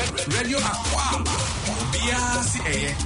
Radio Aquaba. BRCA.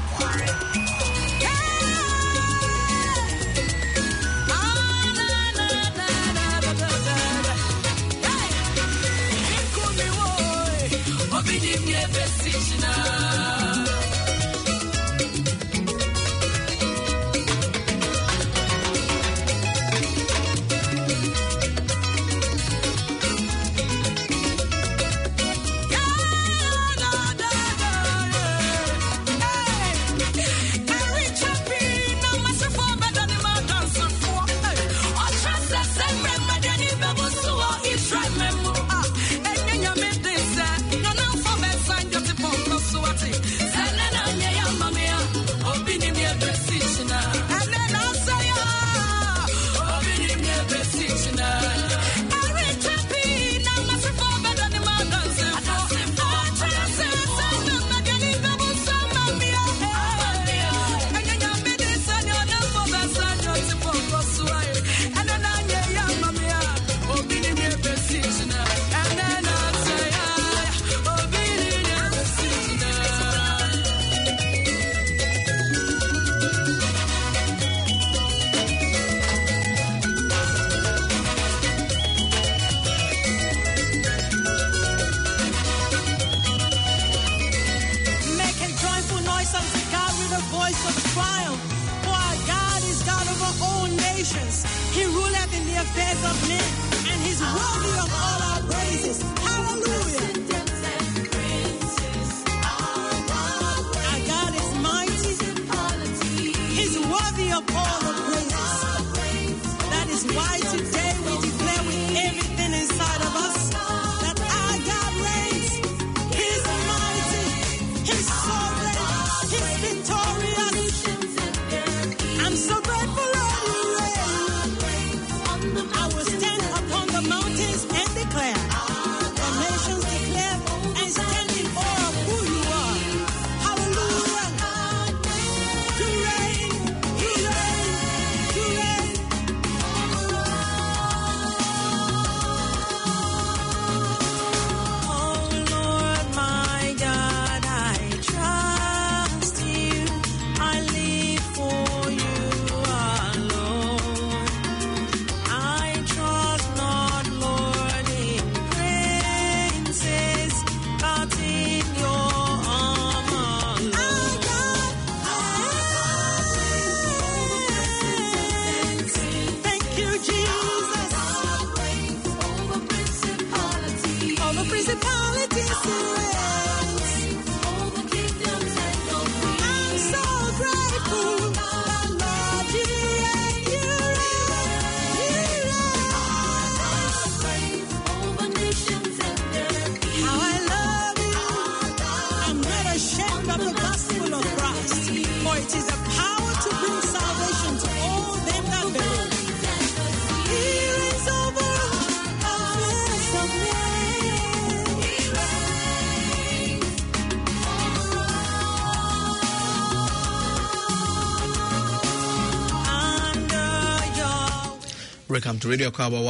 Welcome to Radio Aquaba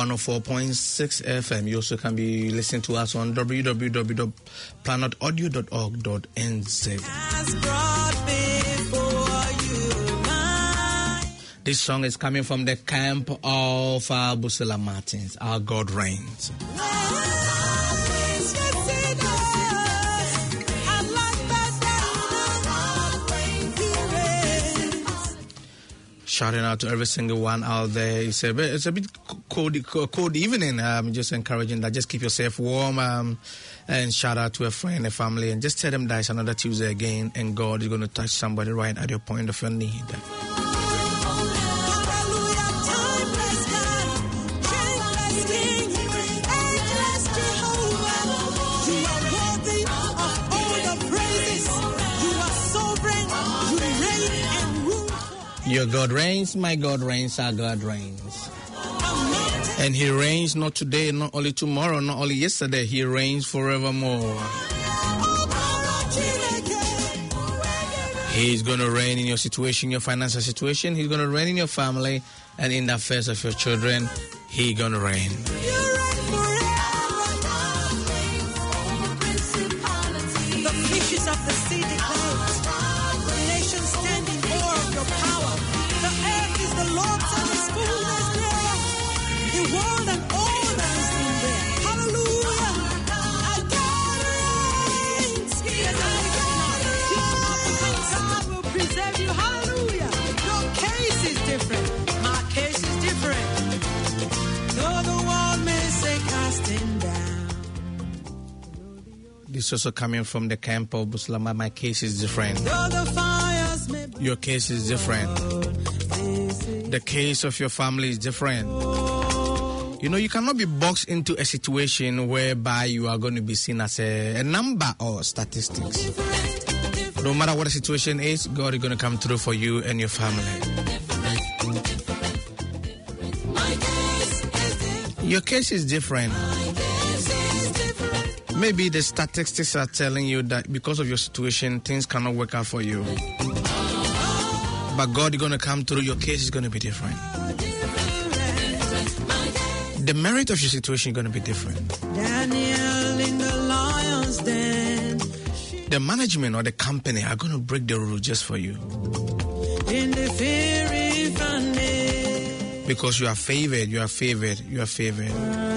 104.6 FM. You also can be listening to us on www.planetaudio.org.nz. This song is coming from the camp of Busela Martins. Our God reigns. Shouting out to every single one out there. It's a bit cold evening. Just encouraging that. Just keep yourself warm and shout out to a friend, a family, and just tell them that it's another Tuesday again, and God is going to touch somebody right at your point of your need. Your God reigns, my God reigns, our God reigns. And He reigns not today, not only tomorrow, not only yesterday. He reigns forevermore. He's going to reign in your situation, your financial situation. He's going to reign in your family and in the affairs of your children. He's going to reign. This is also coming from the camp of Buslama. My case is different. Your case is different. The case of your family is different. You know, you cannot be boxed into a situation whereby you are going to be seen as a number or statistics. No matter what the situation is, God is going to come through for you and your family. Your case is different. Maybe the statistics are telling you that because of your situation, things cannot work out for you. But God is going to come through. Your case is going to be different. The merit of your situation is going to be different. Daniel in the lion's den. The management or the company are going to break the rule just for you. In the fairy funny. Because you are favored, you are favored, you are favored.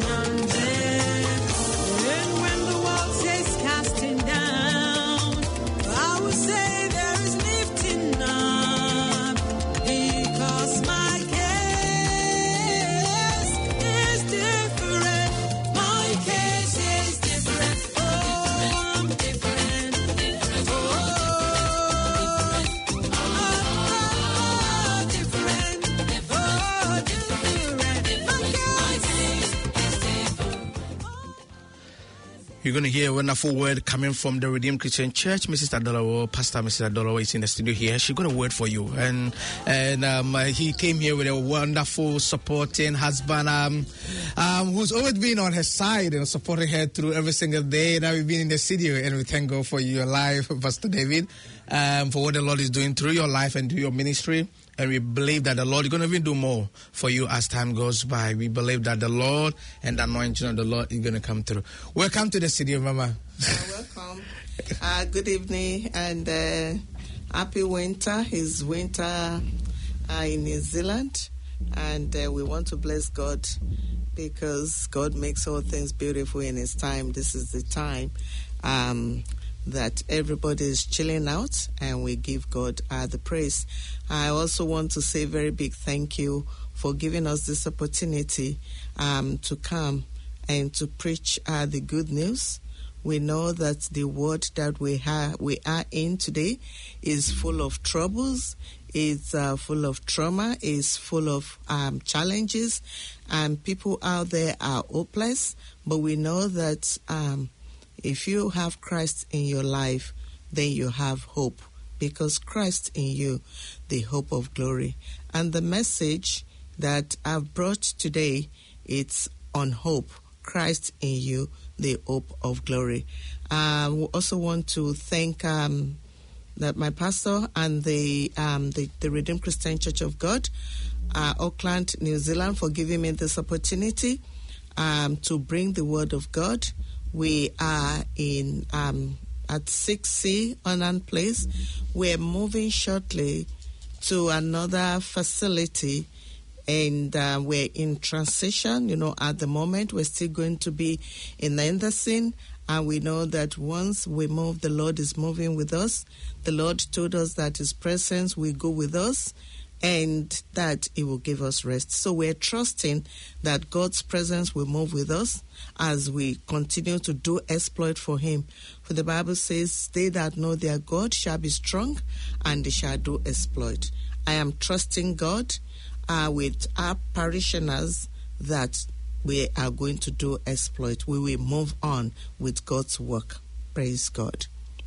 You're going to hear a wonderful word coming from the Redeemed Christian Church. Mrs. Adolawo, Pastor Mrs. Adolawo is in the studio here. She got a word for you. And he came here with a wonderful supporting husband who's always been on her side and supporting her through every single day that we've been in the studio. And we thank God for your life, Pastor David, for what the Lord is doing through your life and through your ministry. And we believe that the Lord is going to even do more for you as time goes by. We believe that the Lord and the anointing of the Lord is going to come through. Welcome to the studio, Mama. Welcome. Good evening and happy winter. It's winter in New Zealand. And we want to bless God because God makes all things beautiful in His time. This is the time that everybody is chilling out, and we give God the praise. I also want to say a very big thank you for giving us this opportunity to come and to preach the good news. We know that the world that we are in today is full of troubles, is full of trauma, is full of challenges, and people out there are hopeless. But we know that if you have Christ in your life, then you have hope, because Christ in you, the hope of glory. And the message that I've brought today, it's on hope. Christ in you, the hope of glory. We also want to thank that my pastor and the Redeemed Christian Church of God, Auckland, New Zealand, for giving me this opportunity to bring the word of God. We are in at 6C Onan Place. We're moving shortly to another facility, and we're in transition. You know, at the moment, we're still going to be in Anderson, and we know that once we move, the Lord is moving with us. The Lord told us that His presence will go with us, and that He will give us rest. So we're trusting that God's presence will move with us as we continue to do exploit for Him. For the Bible says, they that know their God shall be strong, and they shall do exploit. I am trusting God with our parishioners that we are going to do exploit. We will move on with God's work. Praise God.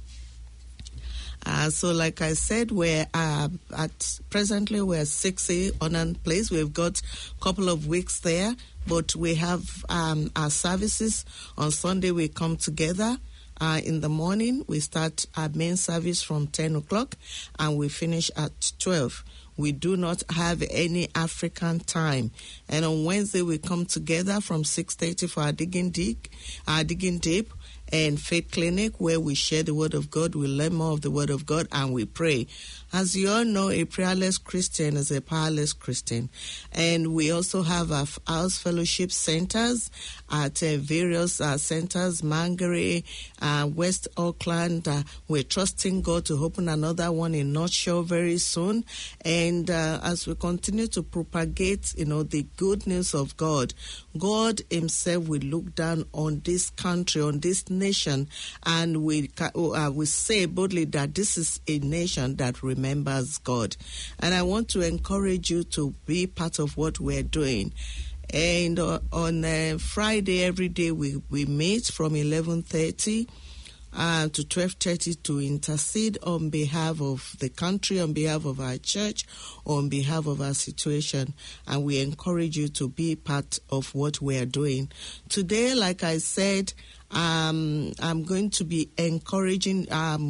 So like I said, we're presently we're 6A Onan Place. We've got a couple of weeks there, but we have our services. On Sunday, we come together. In the morning, we start our main service from 10 o'clock, and we finish at 12. We do not have any African time. And on Wednesday, we come together from 6:30 for our digging deep, and Faith Clinic, where we share the Word of God, we learn more of the Word of God, and we pray. As you all know, a prayerless Christian is a powerless Christian. And we also have our house fellowship centers at various centers, Mangere, West Auckland. We're trusting God to open another one in North Shore very soon. And as we continue to propagate, the good news of God, God Himself will look down on this country, on this nation, and we say boldly that this is a nation that remembers God. And I want to encourage you to be part of what we're doing. And on Friday, every day we meet from 11:30 to 12:30 to intercede on behalf of the country, on behalf of our church, on behalf of our situation. And we encourage you to be part of what we are doing. Today, like I said, I'm going to be encouraging,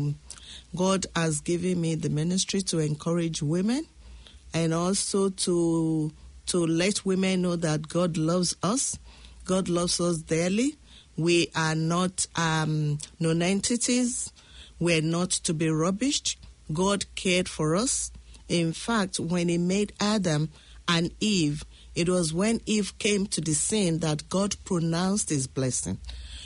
God has given me the ministry to encourage women, and also to let women know that God loves us. God loves us dearly. We are not non-entities. We're not to be rubbished. God cared for us. In fact, when he made Adam and Eve, it was when Eve came to the scene that God pronounced his blessing,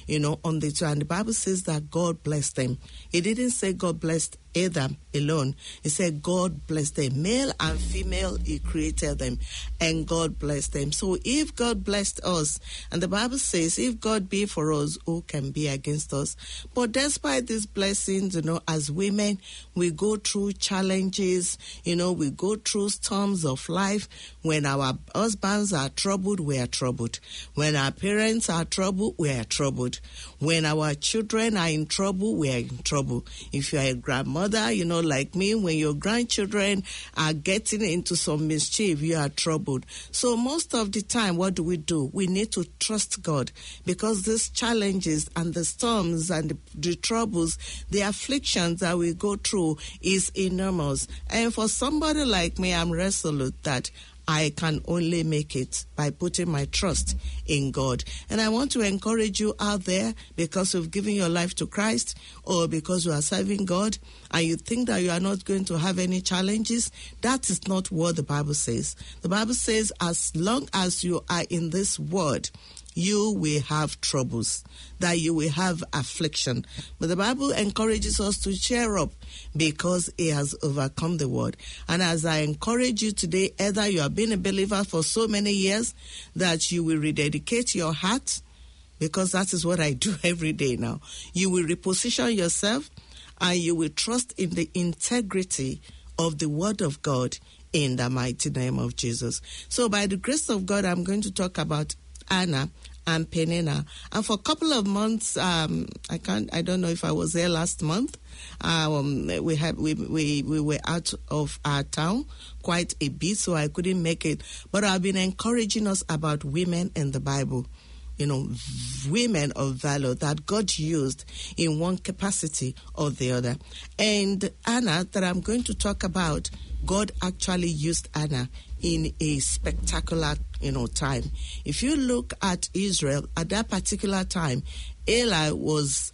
on the two. And the Bible says that God blessed them. It didn't say God blessed Adam alone. It said God blessed them. Male and female, he created them, and God blessed them. So if God blessed us, and the Bible says, if God be for us, who can be against us? But despite these blessings, as women, we go through challenges, we go through storms of life. When our husbands are troubled, we are troubled. When our parents are troubled, we are troubled. When our children are in trouble, we are in trouble. If you are a grandmother, like me, when your grandchildren are getting into some mischief, you are troubled. So most of the time, what do? We need to trust God, because these challenges and the storms and the troubles, the afflictions that we go through is enormous. And for somebody like me, I'm resolute that I can only make it by putting my trust in God. And I want to encourage you out there, because you've given your life to Christ, or because you are serving God, and you think that you are not going to have any challenges. That is not what the Bible says. The Bible says, as long as you are in this world, you will have troubles, that you will have affliction. But the Bible encourages us to cheer up, because it has overcome the world. And as I encourage you today, either you have been a believer for so many years that you will rededicate your heart, because that is what I do every day now. You will reposition yourself, and you will trust in the integrity of the Word of God in the mighty name of Jesus. So by the grace of God, I'm going to talk about Anna and Peninnah. And for a couple of months, I don't know if I was there last month. We were out of our town quite a bit, so I couldn't make it. But I've been encouraging us about women in the Bible. Women of valor that God used in one capacity or the other. And Anna, that I'm going to talk about, God actually used Anna in a spectacular, time. If you look at Israel at that particular time, Eli was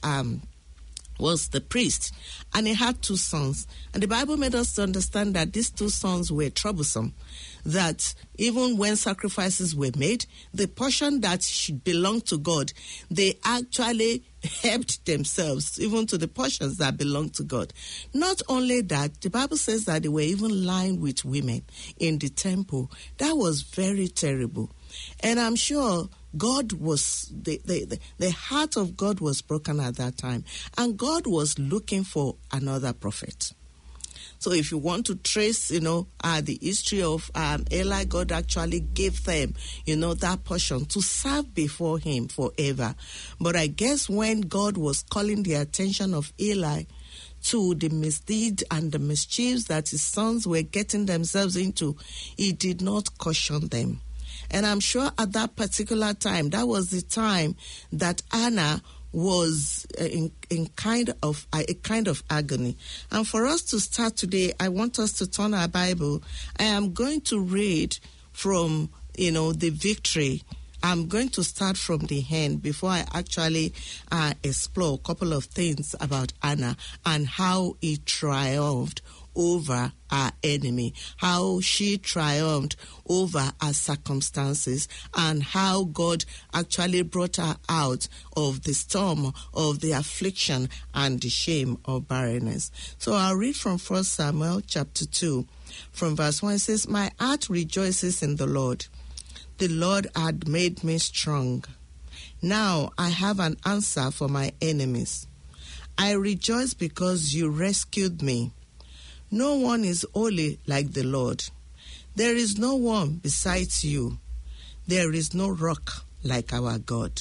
the priest, and he had two sons. And the Bible made us to understand that these two sons were troublesome, that even when sacrifices were made, the portion that should belong to God, they actually helped themselves even to the portions that belong to God. Not only that, the Bible says that they were even lying with women in the temple. That was very terrible. And I'm sure God was, the heart of God was broken at that time. And God was looking for another prophet. So if you want to trace, the history of Eli, God actually gave them, that portion to serve before him forever. But I guess when God was calling the attention of Eli to the misdeed and the mischiefs that his sons were getting themselves into, he did not caution them. And I'm sure at that particular time, that was the time that Anna was in a kind of agony. And for us to start today, I want us to turn our Bible. I am going to read from, the victory. I'm going to start from the end before I actually explore a couple of things about Anna and how he triumphed over our enemy, how she triumphed over our circumstances, and how God actually brought her out of the storm of the affliction and the shame of barrenness. So I'll read from 1 Samuel chapter 2, from verse 1. It says, "My heart rejoices in the Lord. The Lord had made me strong. Now I have an answer for my enemies. I rejoice because you rescued me. No one is holy like the Lord. There is no one besides you. There is no rock like our God.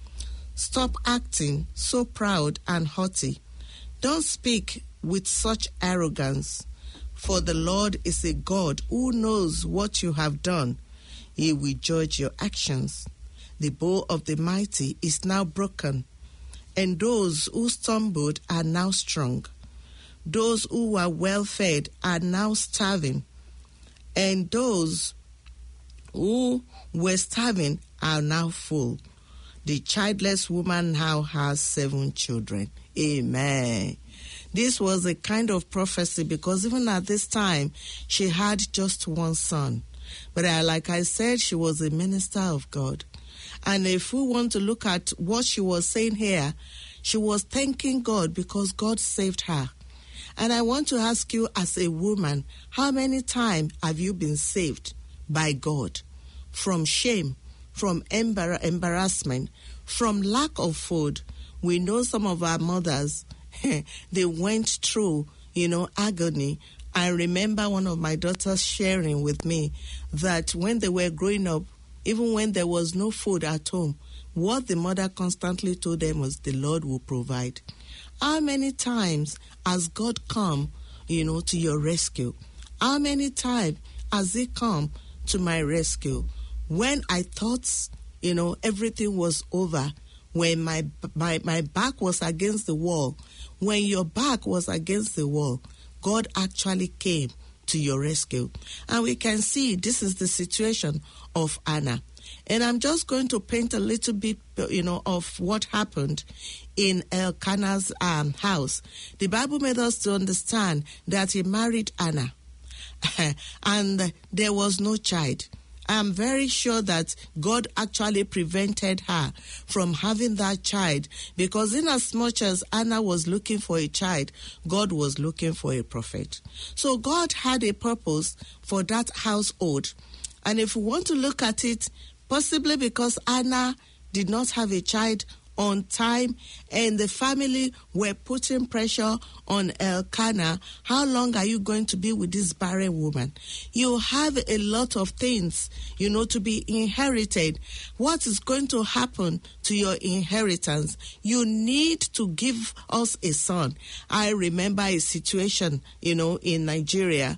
Stop acting so proud and haughty. Don't speak with such arrogance. For the Lord is a God who knows what you have done. He will judge your actions. The bow of the mighty is now broken, and those who stumbled are now strong. Those who were well fed are now starving, and those who were starving are now full. The childless woman now has 7 children. Amen. This was a kind of prophecy because even at this time, she had just 1 son. But like I said, she was a minister of God. And if we want to look at what she was saying here, she was thanking God because God saved her. And I want to ask you as a woman, how many times have you been saved by God? From shame, from embarrassment, from lack of food. We know some of our mothers, they went through, agony. I remember one of my daughters sharing with me that when they were growing up, even when there was no food at home, what the mother constantly told them was the Lord will provide. How many times has God come, to your rescue? How many times has He come to my rescue? When I thought, everything was over, when my back was against the wall, when your back was against the wall, God actually came to your rescue. And we can see this is the situation of Anna. And I'm just going to paint a little bit, of what happened in Elkanah's house. The Bible made us to understand that he married Anna and there was no child. I'm very sure that God actually prevented her from having that child because in as much as Anna was looking for a child, God was looking for a prophet. So God had a purpose for that household. And if we want to look at it, possibly because Anna did not have a child on time and the family were putting pressure on Elkanah, how long are you going to be with this barren woman? You have a lot of things, to be inherited. What is going to happen to your inheritance? You need to give us a son. I remember a situation, in Nigeria.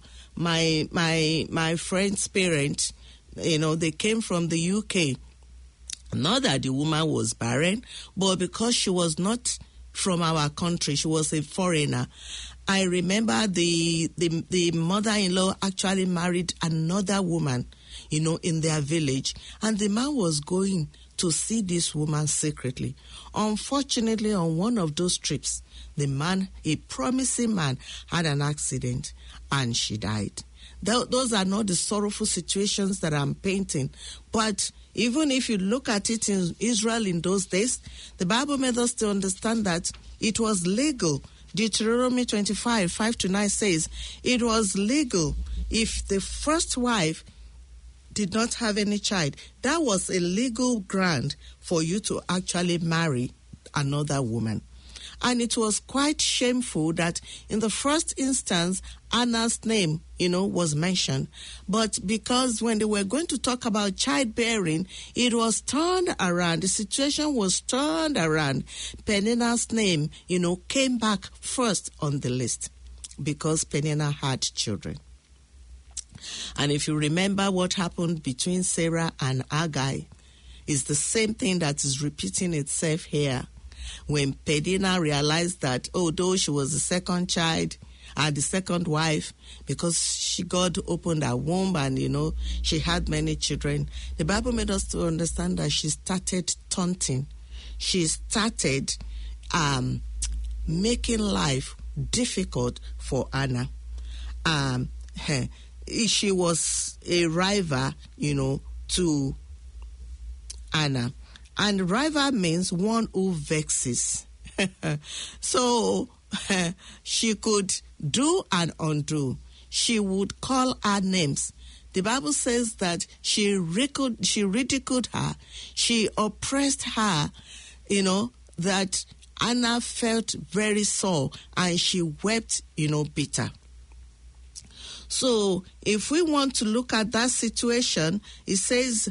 My friend's parents, they came from the UK. Not that the woman was barren, but because she was not from our country, she was a foreigner. I remember the mother-in-law actually married another woman, in their village. And the man was going to see this woman secretly. Unfortunately, on one of those trips, the man, a promising man, had an accident and she died. Those are not the sorrowful situations that I'm painting. But even if you look at it in Israel in those days, the Bible made us to understand that it was legal. Deuteronomy 25, 5-9 says, it was legal if the first wife did not have any child. That was a legal ground for you to actually marry another woman. And it was quite shameful that in the first instance, Anna's name, was mentioned. But because when they were going to talk about childbearing, it was turned around. The situation was turned around. Peninnah's name, came back first on the list because Peninnah had children. And if you remember what happened between Sarah and Hagar, it's the same thing that is repeating itself here. When Peninnah realized that, although she was the second child, the second wife, because God opened her womb and, she had many children, the Bible made us to understand that she started taunting. She started making life difficult for Anna. She was a rival, to Anna. And rival means one who vexes. So she could do and undo. She would call her names. the Bible says that she ridiculed her, she oppressed her, that Anna felt very sore and she wept, bitter. So if we want to look at that situation, it says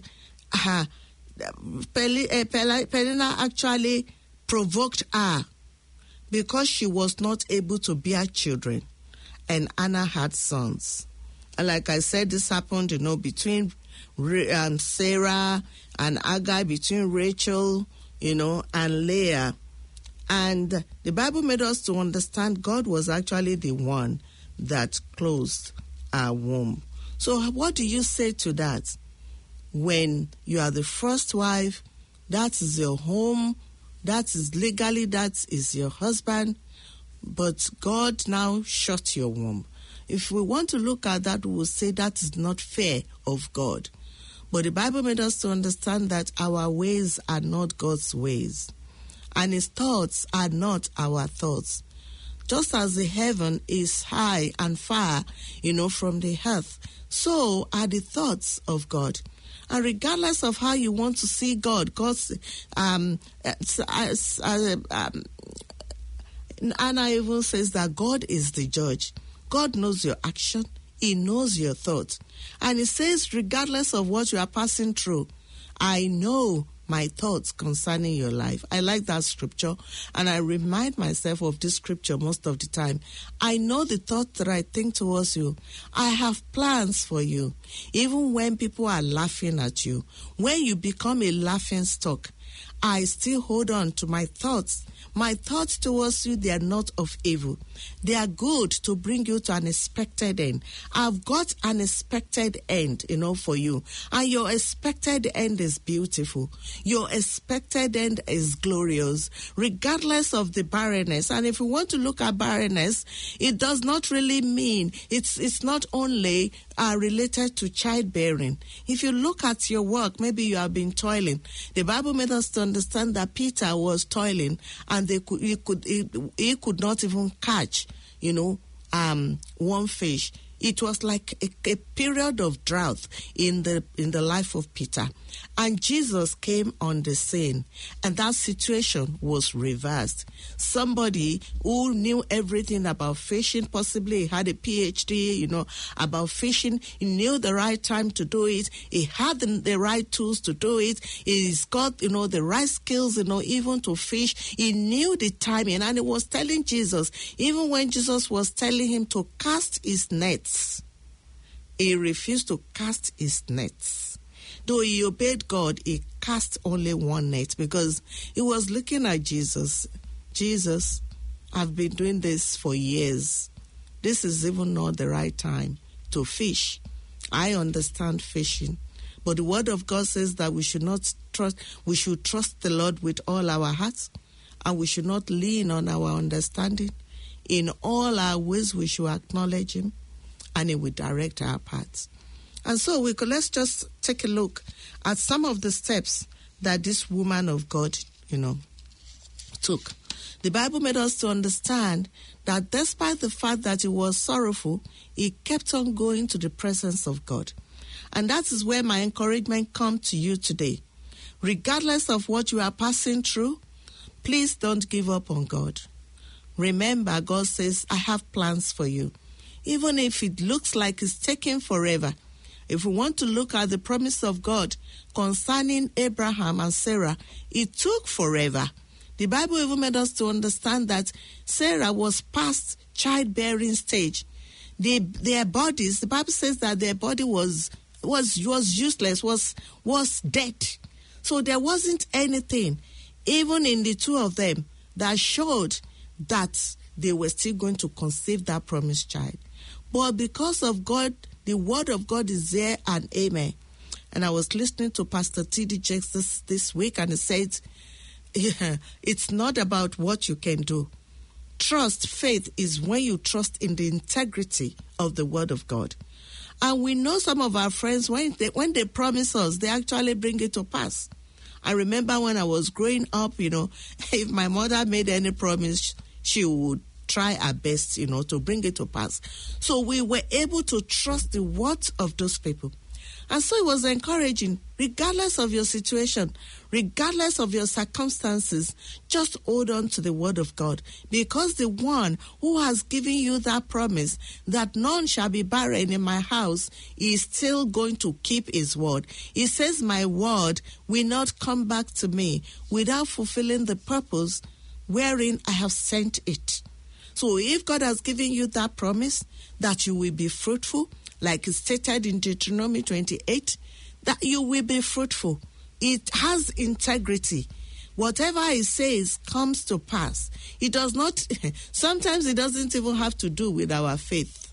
Peninnah actually provoked her because she was not able to bear children, and Anna had sons. And like I said, this happened, between Sarah and Agar, between Rachel, and Leah. And the Bible made us to understand God was actually the one that closed our womb. So what do you say to that? When you are the first wife, that is your home, that is legally, that is your husband, but God now shut your womb. If we want to look at that, we will say that is not fair of God. But the Bible made us to understand that our ways are not God's ways, and his thoughts are not our thoughts. Just as the heaven is high and far, from the earth, so are the thoughts of God. And regardless of how you want to see God, Anna even says that God is the judge. God knows your action. He knows your thoughts. And he says, regardless of what you are passing through, I know my thoughts concerning your life. I like that scripture, and I remind myself of this scripture most of the time. I know the thoughts that I think towards you. I have plans for you. Even when people are laughing at you, when you become a laughing stock, I still hold on to my thoughts. My thoughts towards you, they are not of evil. They are good to bring you to an expected end. I've got an expected end, for you. And your expected end is beautiful. Your expected end is glorious, regardless of the barrenness. And if we want to look at barrenness, it does not really mean, it's not only related to childbearing. If you look at your work, maybe you have been toiling. The Bible made us to understand that Peter was toiling, and he could not even catch, one fish. It was like a period of drought in the life of Peter. And Jesus came on the scene, and that situation was reversed. Somebody who knew everything about fishing, possibly had a PhD, about fishing. He knew the right time to do it. He had the right tools to do it. He's got, the right skills, even to fish. He knew the timing, and he was telling Jesus, even when Jesus was telling him to cast his nets, he refused to cast his nets. Though he obeyed God, he cast only one net because he was looking at Jesus. Jesus, I've been doing this for years. This is even not the right time to fish. I understand fishing, but the word of God says that we should trust the Lord with all our hearts, and we should not lean on our understanding. In all our ways we should acknowledge him, and he will direct our paths. And so let's just take a look at some of the steps that this woman of God, took. The Bible made us to understand that despite the fact that he was sorrowful, he kept on going to the presence of God. And that is where my encouragement comes to you today. Regardless of what you are passing through, please don't give up on God. Remember, God says, I have plans for you. Even if it looks like it's taking forever. If we want to look at the promise of God concerning Abraham and Sarah, it took forever. The Bible even made us to understand that Sarah was past childbearing stage. Their bodies, the Bible says that their body was useless, was dead. So there wasn't anything, even in the two of them, that showed that they were still going to conceive that promised child. But because of God, the word of God is there, and amen. And I was listening to Pastor T.D. Jakes this week, and he said, it's not about what you can do. Faith is when you trust in the integrity of the word of God. And we know some of our friends, when they promise us, they actually bring it to pass. I remember when I was growing up, if my mother made any promise, she would try our best, to bring it to pass. So we were able to trust the words of those people. And so it was encouraging, regardless of your situation, regardless of your circumstances, just hold on to the word of God, because the one who has given you that promise that none shall be barren in my house is still going to keep his word. He says, my word will not come back to me without fulfilling the purpose wherein I have sent it. So if God has given you that promise that you will be fruitful, like it's stated in Deuteronomy 28, that you will be fruitful. It has integrity. Whatever it says comes to pass. It does not, sometimes it doesn't even have to do with our faith.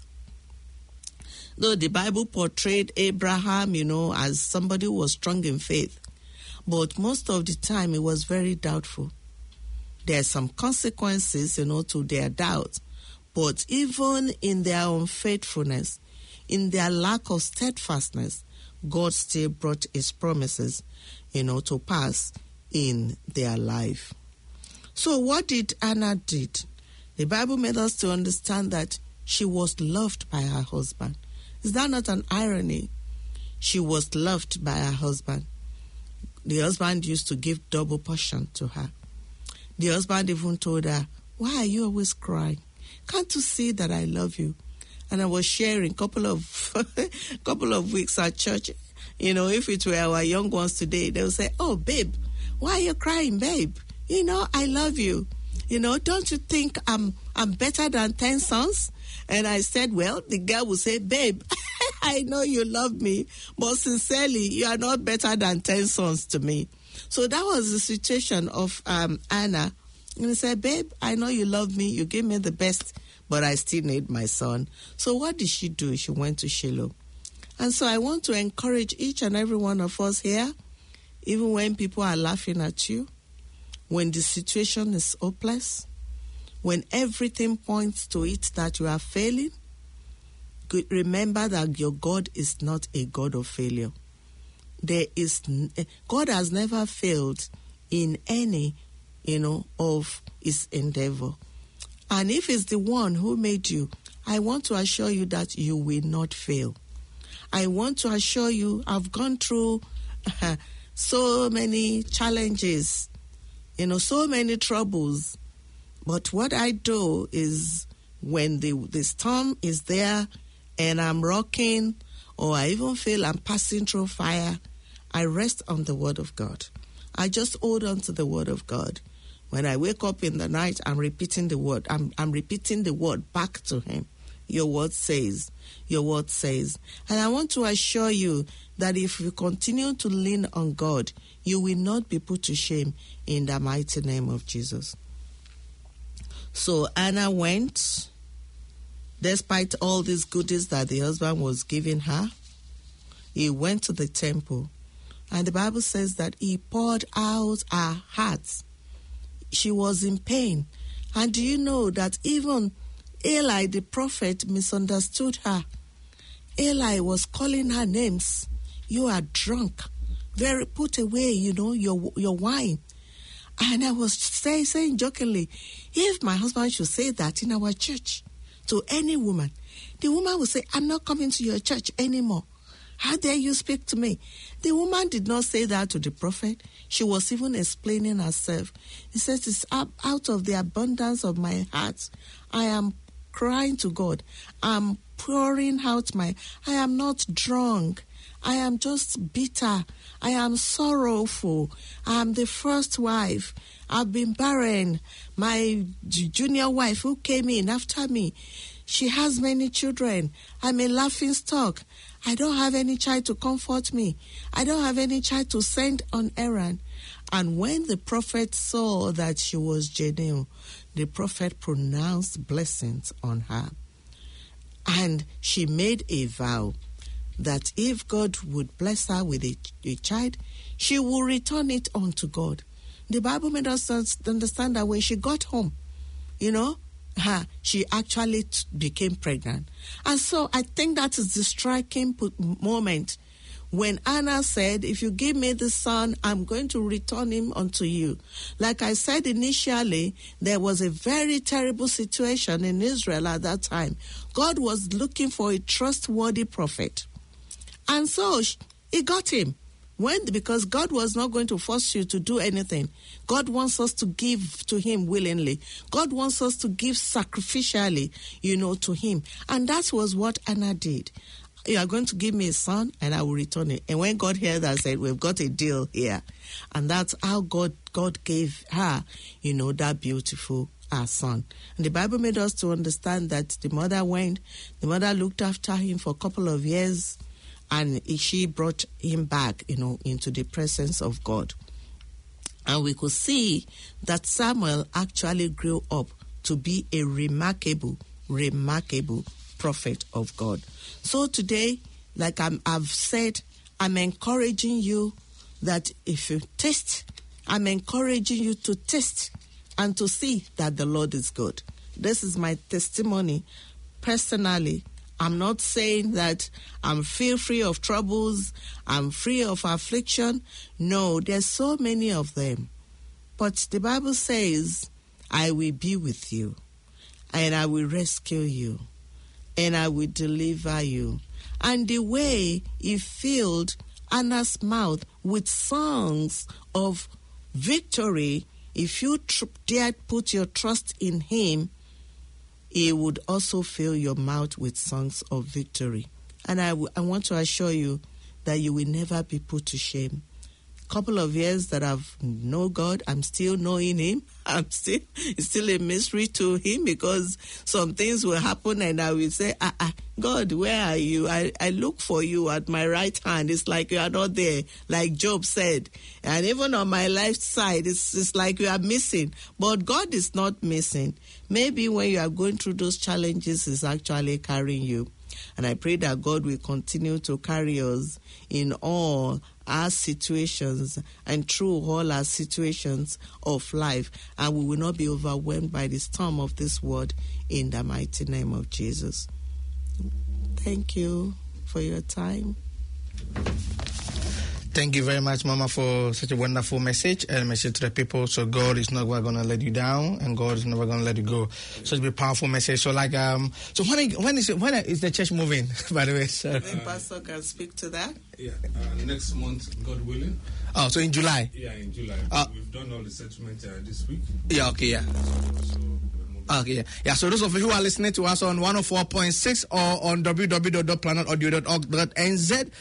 Though the Bible portrayed Abraham, as somebody who was strong in faith. But most of the time it was very doubtful. There are some consequences, to their doubt. But even in their unfaithfulness, in their lack of steadfastness, God still brought his promises, to pass in their life. So what did Anna did? The Bible made us to understand that she was loved by her husband. Is that not an irony? She was loved by her husband. The husband used to give double portion to her. The husband even told her, why are you always crying? Can't you see that I love you? And I was sharing couple of weeks at church. If it were our young ones today, they would say, oh, babe, why are you crying, babe? I love you. Don't you think I'm better than 10 sons? And I said, well, the girl would say, babe, I know you love me, but sincerely, you are not better than 10 sons to me. So that was the situation of Anna. And I said, babe, I know you love me. You gave me the best, but I still need my son. So what did she do? She went to Shiloh. And so I want to encourage each and every one of us here, even when people are laughing at you, when the situation is hopeless, when everything points to it that you are failing, remember that your God is not a God of failure. God has never failed in any, of his endeavor. And if it's the one who made you, I want to assure you that you will not fail. I want to assure you, I've gone through so many challenges, so many troubles. But what I do is when the storm is there and I'm rocking, or I even feel I'm passing through fire, I rest on the word of God. I just hold on to the word of God. When I wake up in the night, I'm repeating the word. I'm repeating the word back to him. Your word says. Your word says. And I want to assure you that if you continue to lean on God, you will not be put to shame in the mighty name of Jesus. So Anna went, despite all these goodies that the husband was giving her. He went to the temple. And the Bible says that he poured out her heart. She was in pain. And do you know that even Eli, the prophet, misunderstood her? Eli was calling her names. You are drunk. Put away, your wine. And I was saying jokingly, if my husband should say that in our church to any woman, the woman would say, I'm not coming to your church anymore. How dare you speak to me? The woman did not say that to the prophet. She was even explaining herself. He says, it's out of the abundance of my heart. I am crying to God. I'm pouring out I am not drunk. I am just bitter. I am sorrowful. I am the first wife. I've been barren. My junior wife who came in after me, she has many children. I'm a laughing stock. I don't have any child to comfort me. I don't have any child to send on errand. And when the prophet saw that she was genuine, the prophet pronounced blessings on her. And she made a vow that if God would bless her with a child, she will return it unto God. The Bible made us understand that when she got home, she actually became pregnant. And so I think that is the striking moment when Anna said, if you give me the son, I'm going to return him unto you. Like I said initially, there was a very terrible situation in Israel at that time. God was looking for a trustworthy prophet. And so he got him. Because God was not going to force you to do anything. God wants us to give to him willingly. God wants us to give sacrificially, to him. And that was what Anna did. You are going to give me a son and I will return it. And when God heard that, said, we've got a deal here. And that's how God gave her, that beautiful son. And the Bible made us to understand that the mother looked after him for a couple of years, and she brought him back, into the presence of God. And we could see that Samuel actually grew up to be a remarkable prophet of God. So today, like I've said, I'm encouraging you that if you taste, I'm encouraging you to taste and to see that the Lord is good. This is my testimony personally. I'm not saying that I'm free of troubles, I'm free of affliction. No, there's so many of them. But the Bible says, I will be with you, and I will rescue you, and I will deliver you. And the way he filled Anna's mouth with songs of victory, if you dare put your trust in him, he would also fill your mouth with songs of victory. And I want to assure you that you will never be put to shame. Couple of years that I've known God, I'm still knowing him. It's still a mystery to him, because some things will happen and I will say, God, where are you? I look for you at my right hand. It's like you are not there, like Job said. And even on my left side, it's like you are missing. But God is not missing. Maybe when you are going through those challenges, he's actually carrying you. And I pray that God will continue to carry us in all our situations and through all our situations of life. And we will not be overwhelmed by the storm of this world, in the mighty name of Jesus. Thank you for your time. Thank you very much, Mama, for such a wonderful message and message to the people. So God is never going to let you down, and God is never going to let you go. Such a powerful message. So so when is the church moving? By the way, so I think Pastor can speak to that. Yeah, next month, God willing. Oh, so in July? Yeah, in July. We've done all the settlement this week. Yeah. Okay. Yeah. Okay, yeah. So those of you who are listening to us on 104.6 or on www.planetaudio.org.nz,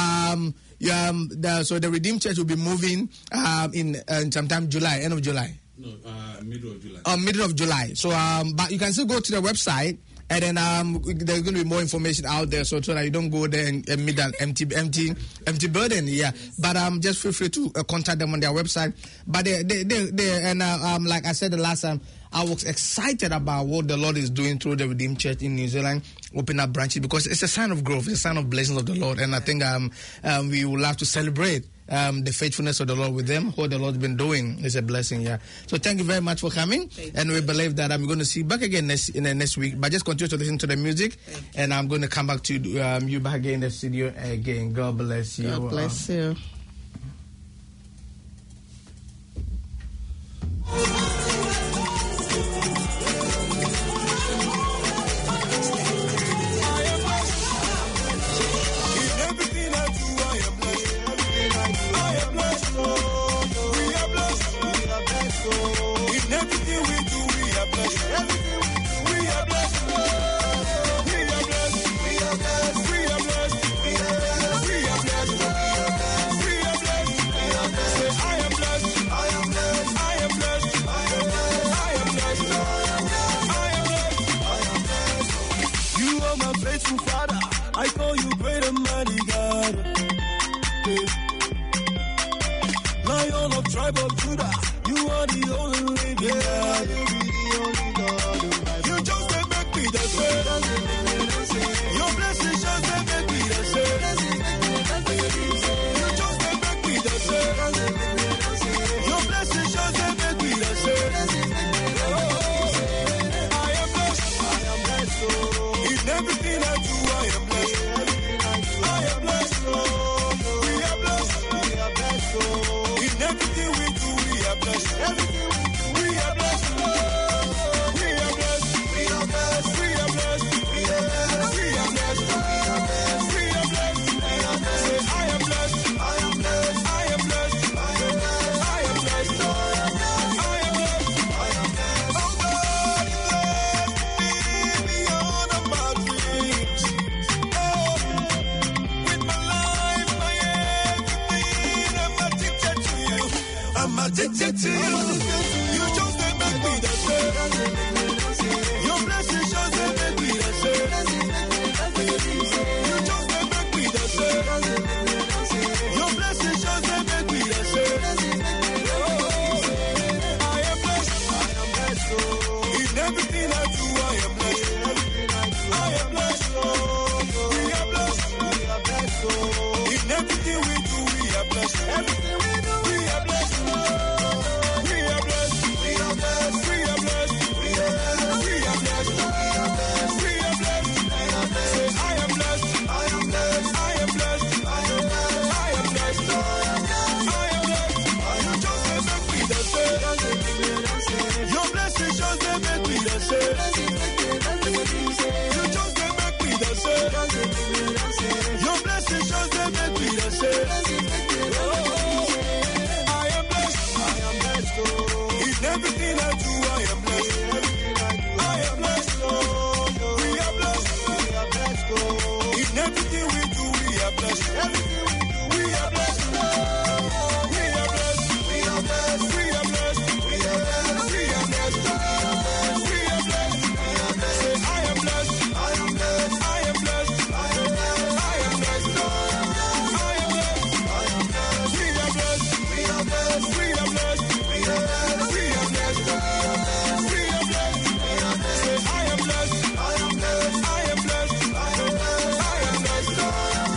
so the Redeemed Church will be moving in sometime July, end of July. No, middle of July. Middle of July. So, but you can still go to the website, and then there's going to be more information out there, so that you don't go there and meet an empty building. Yeah, but just feel free to contact them on their website. But like I said the last time, I was excited about what the Lord is doing through the Redeemed Church in New Zealand, open up branches, because it's a sign of growth, it's a sign of blessings of the Lord. And I think we will have to celebrate the faithfulness of the Lord with them. What the Lord's been doing is a blessing, yeah. So thank you very much for coming. And we believe that I'm going to see you back again next week. But just continue to listen to the music, and I'm going to come back to you back again in the studio again. God bless you. God bless you. Father, I call you great and mighty God. Lion of tribe of Judah, you are the only God. You just make me the same. Your blessings just make me the same. You just make me the same. Your blessings just make me the same. I am blessed. In everything I do, I am blessed. I am blessed. everything I do, I am blessed. I am blessed, oh. We are blessed. In everything we do, we are blessed. We are blessed, oh. We are blessed. We are blessed. We are blessed. We are blessed. We are blessed. We are blessed. Say, I am blessed. I am blessed. I am blessed. I am blessed. I am blessed. I am blessed. I am blessed. We are blessed. We are blessed. We are blessed. We are blessed. We are blessed. We are blessed. Say, I am blessed. I am blessed. I am blessed. I am blessed. I am blessed. I am blessed.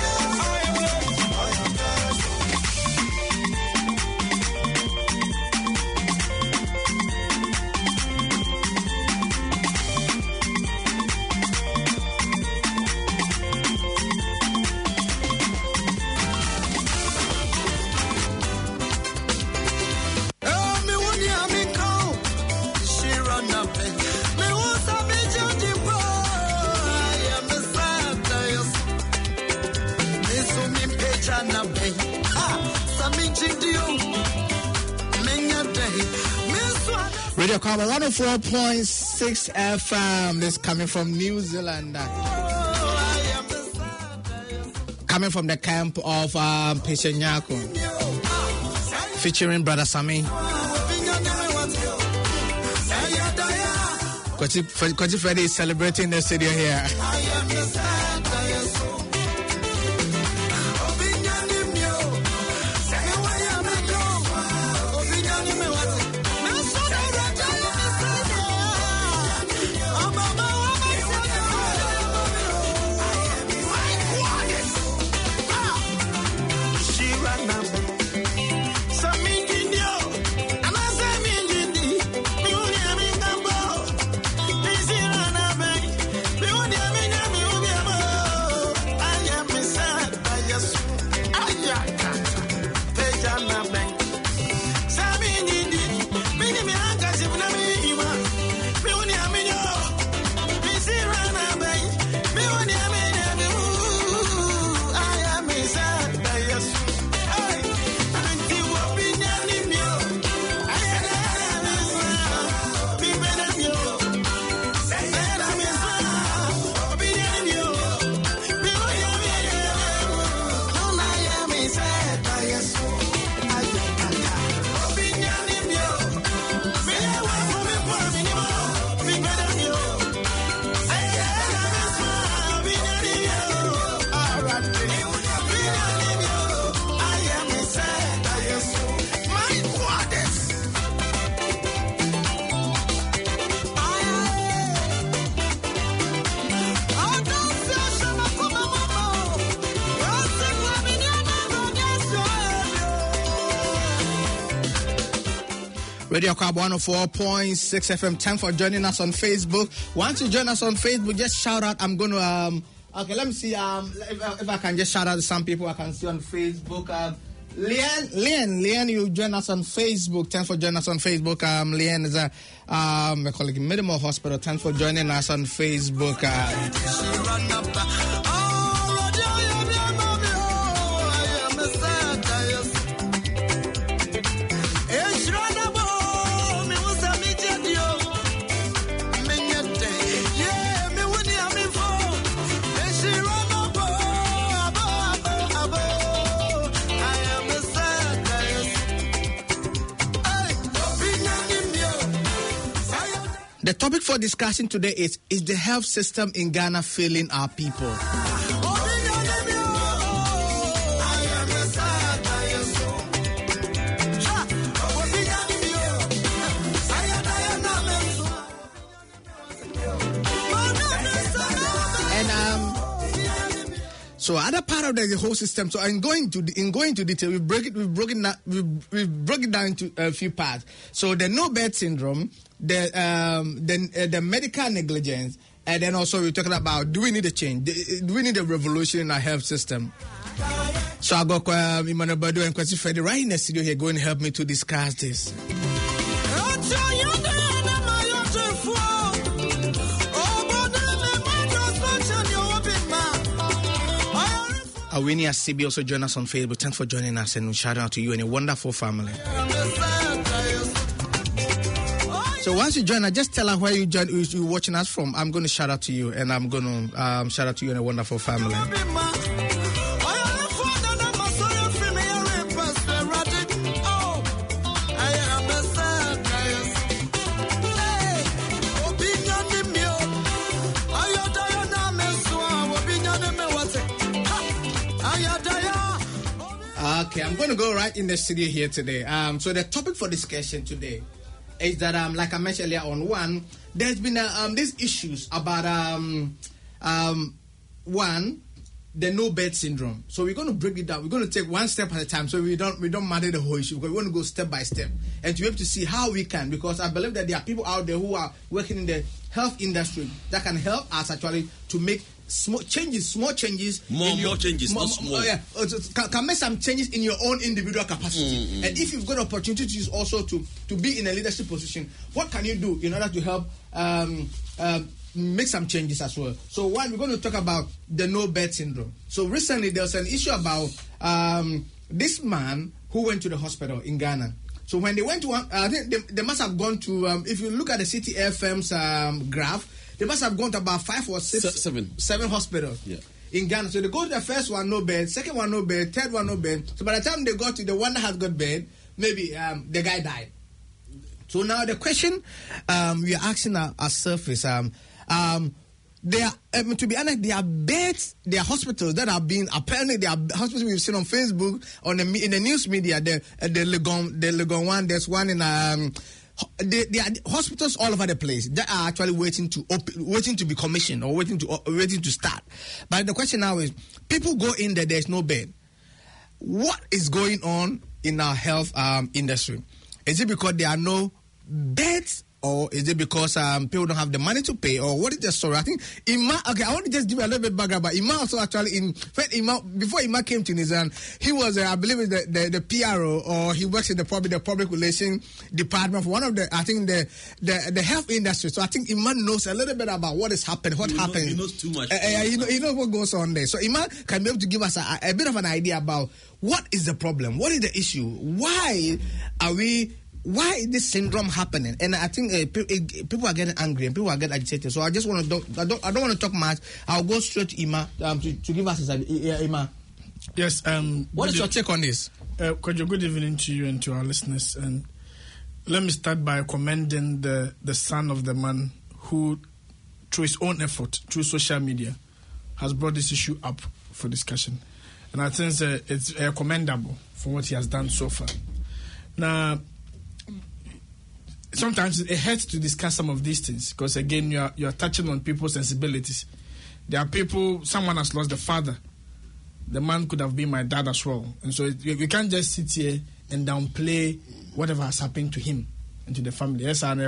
Radio Kaba 104.6 FM. This coming from New Zealand. Coming from the camp of Peshenyako. Featuring Brother Sami. Kwachi Freddy is celebrating the studio here. Radio Kab 104.6 FM. Time for joining us on Facebook. Once you join us on Facebook, just shout out. I'm going to okay, let me see if I can just shout out to some people I can see on Facebook. Leanne, you join us on Facebook. Thanks for joining us on Facebook. Leanne is a my colleague in Middlemore Hospital. Thanks for joining us on Facebook. The topic for discussion today is the health system in Ghana failing our people? So other part of the whole system. So in going to detail, we've broken it down into a few parts. So the no bed syndrome, the medical negligence, and then also we're talking about, do we need a change? Do we need a revolution in our health system? So I got Emmanuel Badu and Kwesi Freddy right in the studio here going to help me to discuss this. Awini Asibi also join us on Facebook. Thanks for joining us and shout out to you and a wonderful family. So once you join her, just tell her where you're watching us from. I'm going to shout out to you, and I'm going to shout out to you and a wonderful family. Okay, I'm going to go right in the studio here today. So the topic for discussion today is that, like I mentioned earlier on, one, there's been these issues about one, the no bed syndrome. So we're going to break it down. We're going to take one step at a time, so we don't matter the whole issue, because we want to go step by step and to be able to see how we can. Because I believe that there are people out there who are working in the health industry that can help us actually to make small changes, more changes, not small. Can make some changes in your own individual capacity. And if you've got opportunities also to be in a leadership position, what can you do in order to help make some changes as well? So one, we're going to talk about the no bed syndrome. So recently there was an issue about this man who went to the hospital in Ghana. So when they went to, I think they must have gone to, if you look at the City FM's graph, they must have gone to about 5 or 6, 7 hospitals in Ghana. So they go to the first one, no bed, second one, no bed, third one, no bed. So by the time they got to the one that has got bed, maybe the guy died. So now the question we are asking ourselves is, there are, to be honest, there are beds, there are hospitals that have been, apparently there are hospitals we've seen on Facebook, in the news media, the Legon one, there's one in, there are hospitals all over the place that are actually waiting to be commissioned or waiting to start. But the question now is, people go in there, there's no bed. What is going on in our health industry? Is it because there are no beds, or is it because people don't have the money to pay, or what is the story? I think Ima, okay, I want to just give you a little bit background, but Ima also actually, before Ima came to New Zealand, he was, I believe, the PRO, or he works in the public relations department for one of the, I think, the health industry. So I think Ima knows a little bit about what is happening, what happened. He knows too much. He knows what goes on there. So Ima can be able to give us a bit of an idea about what is the problem, what is the issue, why is this syndrome happening? And I think people are getting angry and people are getting agitated. So I just want to I don't want to talk much. I'll go straight to Ima to give us his idea. Ima. Yes. What is your take on this? Good evening to you and to our listeners. And let me start by commending the son of the man who, through his own effort, through social media, has brought this issue up for discussion. And I think it's commendable for what he has done so far. Now, sometimes it hurts to discuss some of these things because, again, you're touching on people's sensibilities. There are people, someone has lost the father. The man could have been my dad as well. And so we can't just sit here and downplay whatever has happened to him and to the family.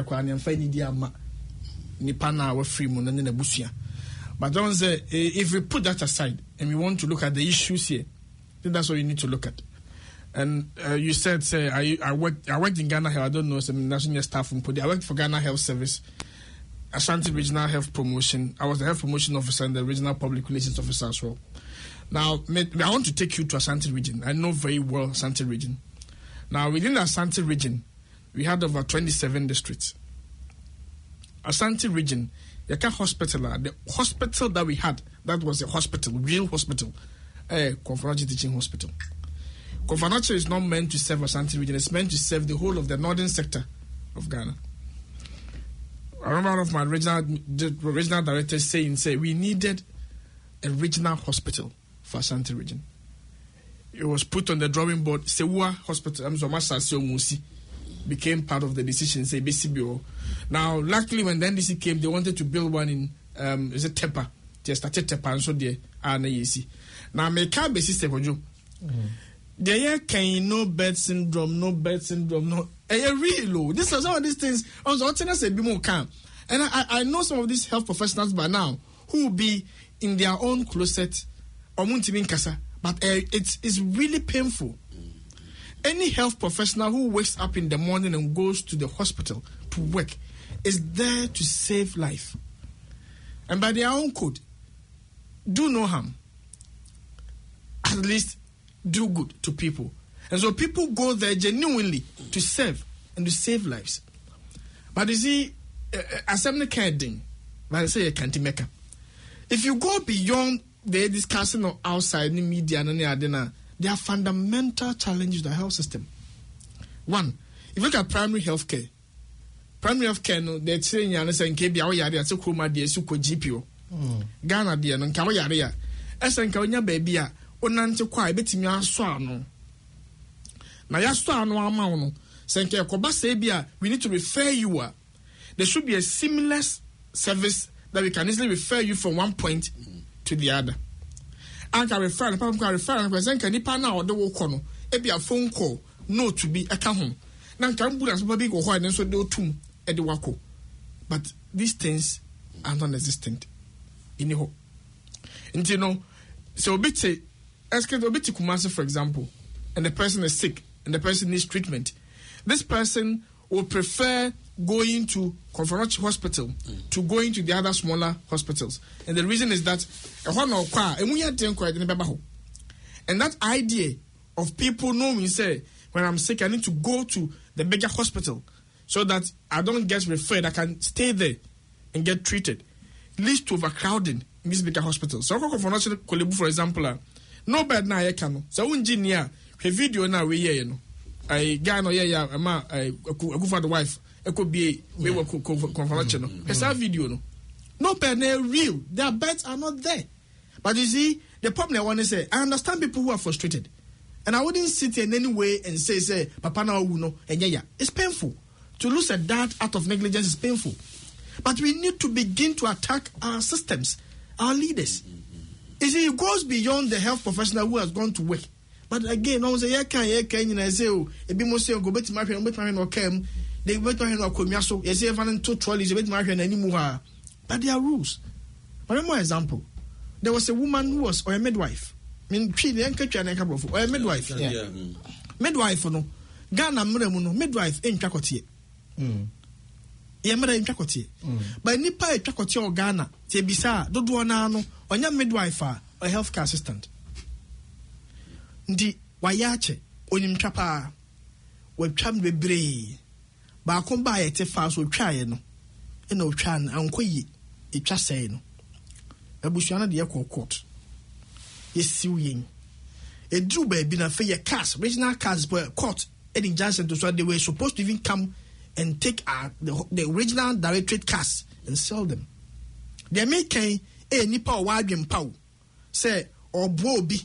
But don't say, if we put that aside and we want to look at the issues here, I think that's what you need to look at. And you said, I worked in Ghana Health. I don't know, some national staff from Podi. I worked for Ghana Health Service, Ashanti Regional Health Promotion. I was the Health Promotion Officer and the Regional Public Relations Officer as well. Now, I want to take you to Ashanti Region. I know very well Ashanti Region. Now, within the Ashanti Region, we had over 27 districts. Ashanti Region, Yaka Hospital, the hospital that we had, that was a hospital, real hospital, Konfanachi Teaching Hospital. Konfanachi is not meant to serve Ashanti Region, it's meant to serve the whole of the northern sector of Ghana. I remember one of my regional directors saying, we needed a regional hospital for Ashanti Region. It was put on the drawing board. Sewa Hospital, became part of the decision, say BCBO. Now, luckily, when the NDC came, they wanted to build one in, Tepa. They started Tepa, and so they are now, make a basis for you. There can no bed syndrome, no. Really low. This is some of these things. Also, say be more calm. And I know some of these health professionals by now who will be in their own closet or kasa, but it's really painful. Any health professional who wakes up in the morning and goes to the hospital to work is there to save life. And by their own code, do no harm. At least do good to people. And so people go there genuinely to serve and to save lives. But you see, assembly can't but I say you can't make. If you go beyond the discussing of outside in the media and there are fundamental challenges to the health system. One, if you look at primary health care, no, they're saying you understand KB or Yari as a Kuma de Suko GPO. Ghana dear and Kawayaria. As an Kawanya baby, Onanto Kwai, betting your swano. Now, your swano amount, Sanka Kobasabia, we need to refer you. There should be a seamless service that we can easily refer you from one point to the other. I can refer, and present can depend on the work on it be a phone call, no to be a home. Now, can put us big or white and so do too at the wako. But these things are non existent in the home. And you know, so a bit Kumasi, for example, and the person is sick and the person needs treatment. This person will prefer going to Confederation Hospital to going to the other smaller hospitals. And the reason is that and that idea of people knowing, say, when I'm sick, I need to go to the bigger hospital so that I don't get referred, I can stay there and get treated, leads to overcrowding in these bigger hospitals. So, for example, no bad na yekano. So, engineer, a video now we hear, you know. I guy no I go for the wife. It could be we were confirmation. It's a video no bed real. Their beds are not there. But you see, the problem I want to say, I understand people who are frustrated. And I wouldn't sit in any way and say, Papa na uno and yeah. It's painful. To lose a dad out of negligence is painful. But we need to begin to attack our systems, our leaders. You see, it goes beyond the health professional who has gone to work. But again, I was a can I say, a bit more say, go bet my friend or came, they bet my friend or come so, yes, even two trolleys, bet my friend anymore. But there are rules. One more example. There was a woman who was or a midwife. I mean, she didn't catch a couple or a midwife. Midwife, no. Ghana Muremuno, midwife in Chacotier. Yamada in Chacotier. But Nipa a Chacotier or Ghana, Tebisa, Doduanano, or young midwife or healthcare assistant. Ndi wayache onim chapa we twam bebre ba kon ba yete fa so twae no e no twa an ankoyi e twa sei no abusuana de yakọ court yesiw yen e dru ba bi na fe ye cars regional cars but court in Johnson to so they were supposed to even come and take the original directorate cars and sell them. They make nipa o wadwen paw say obo obi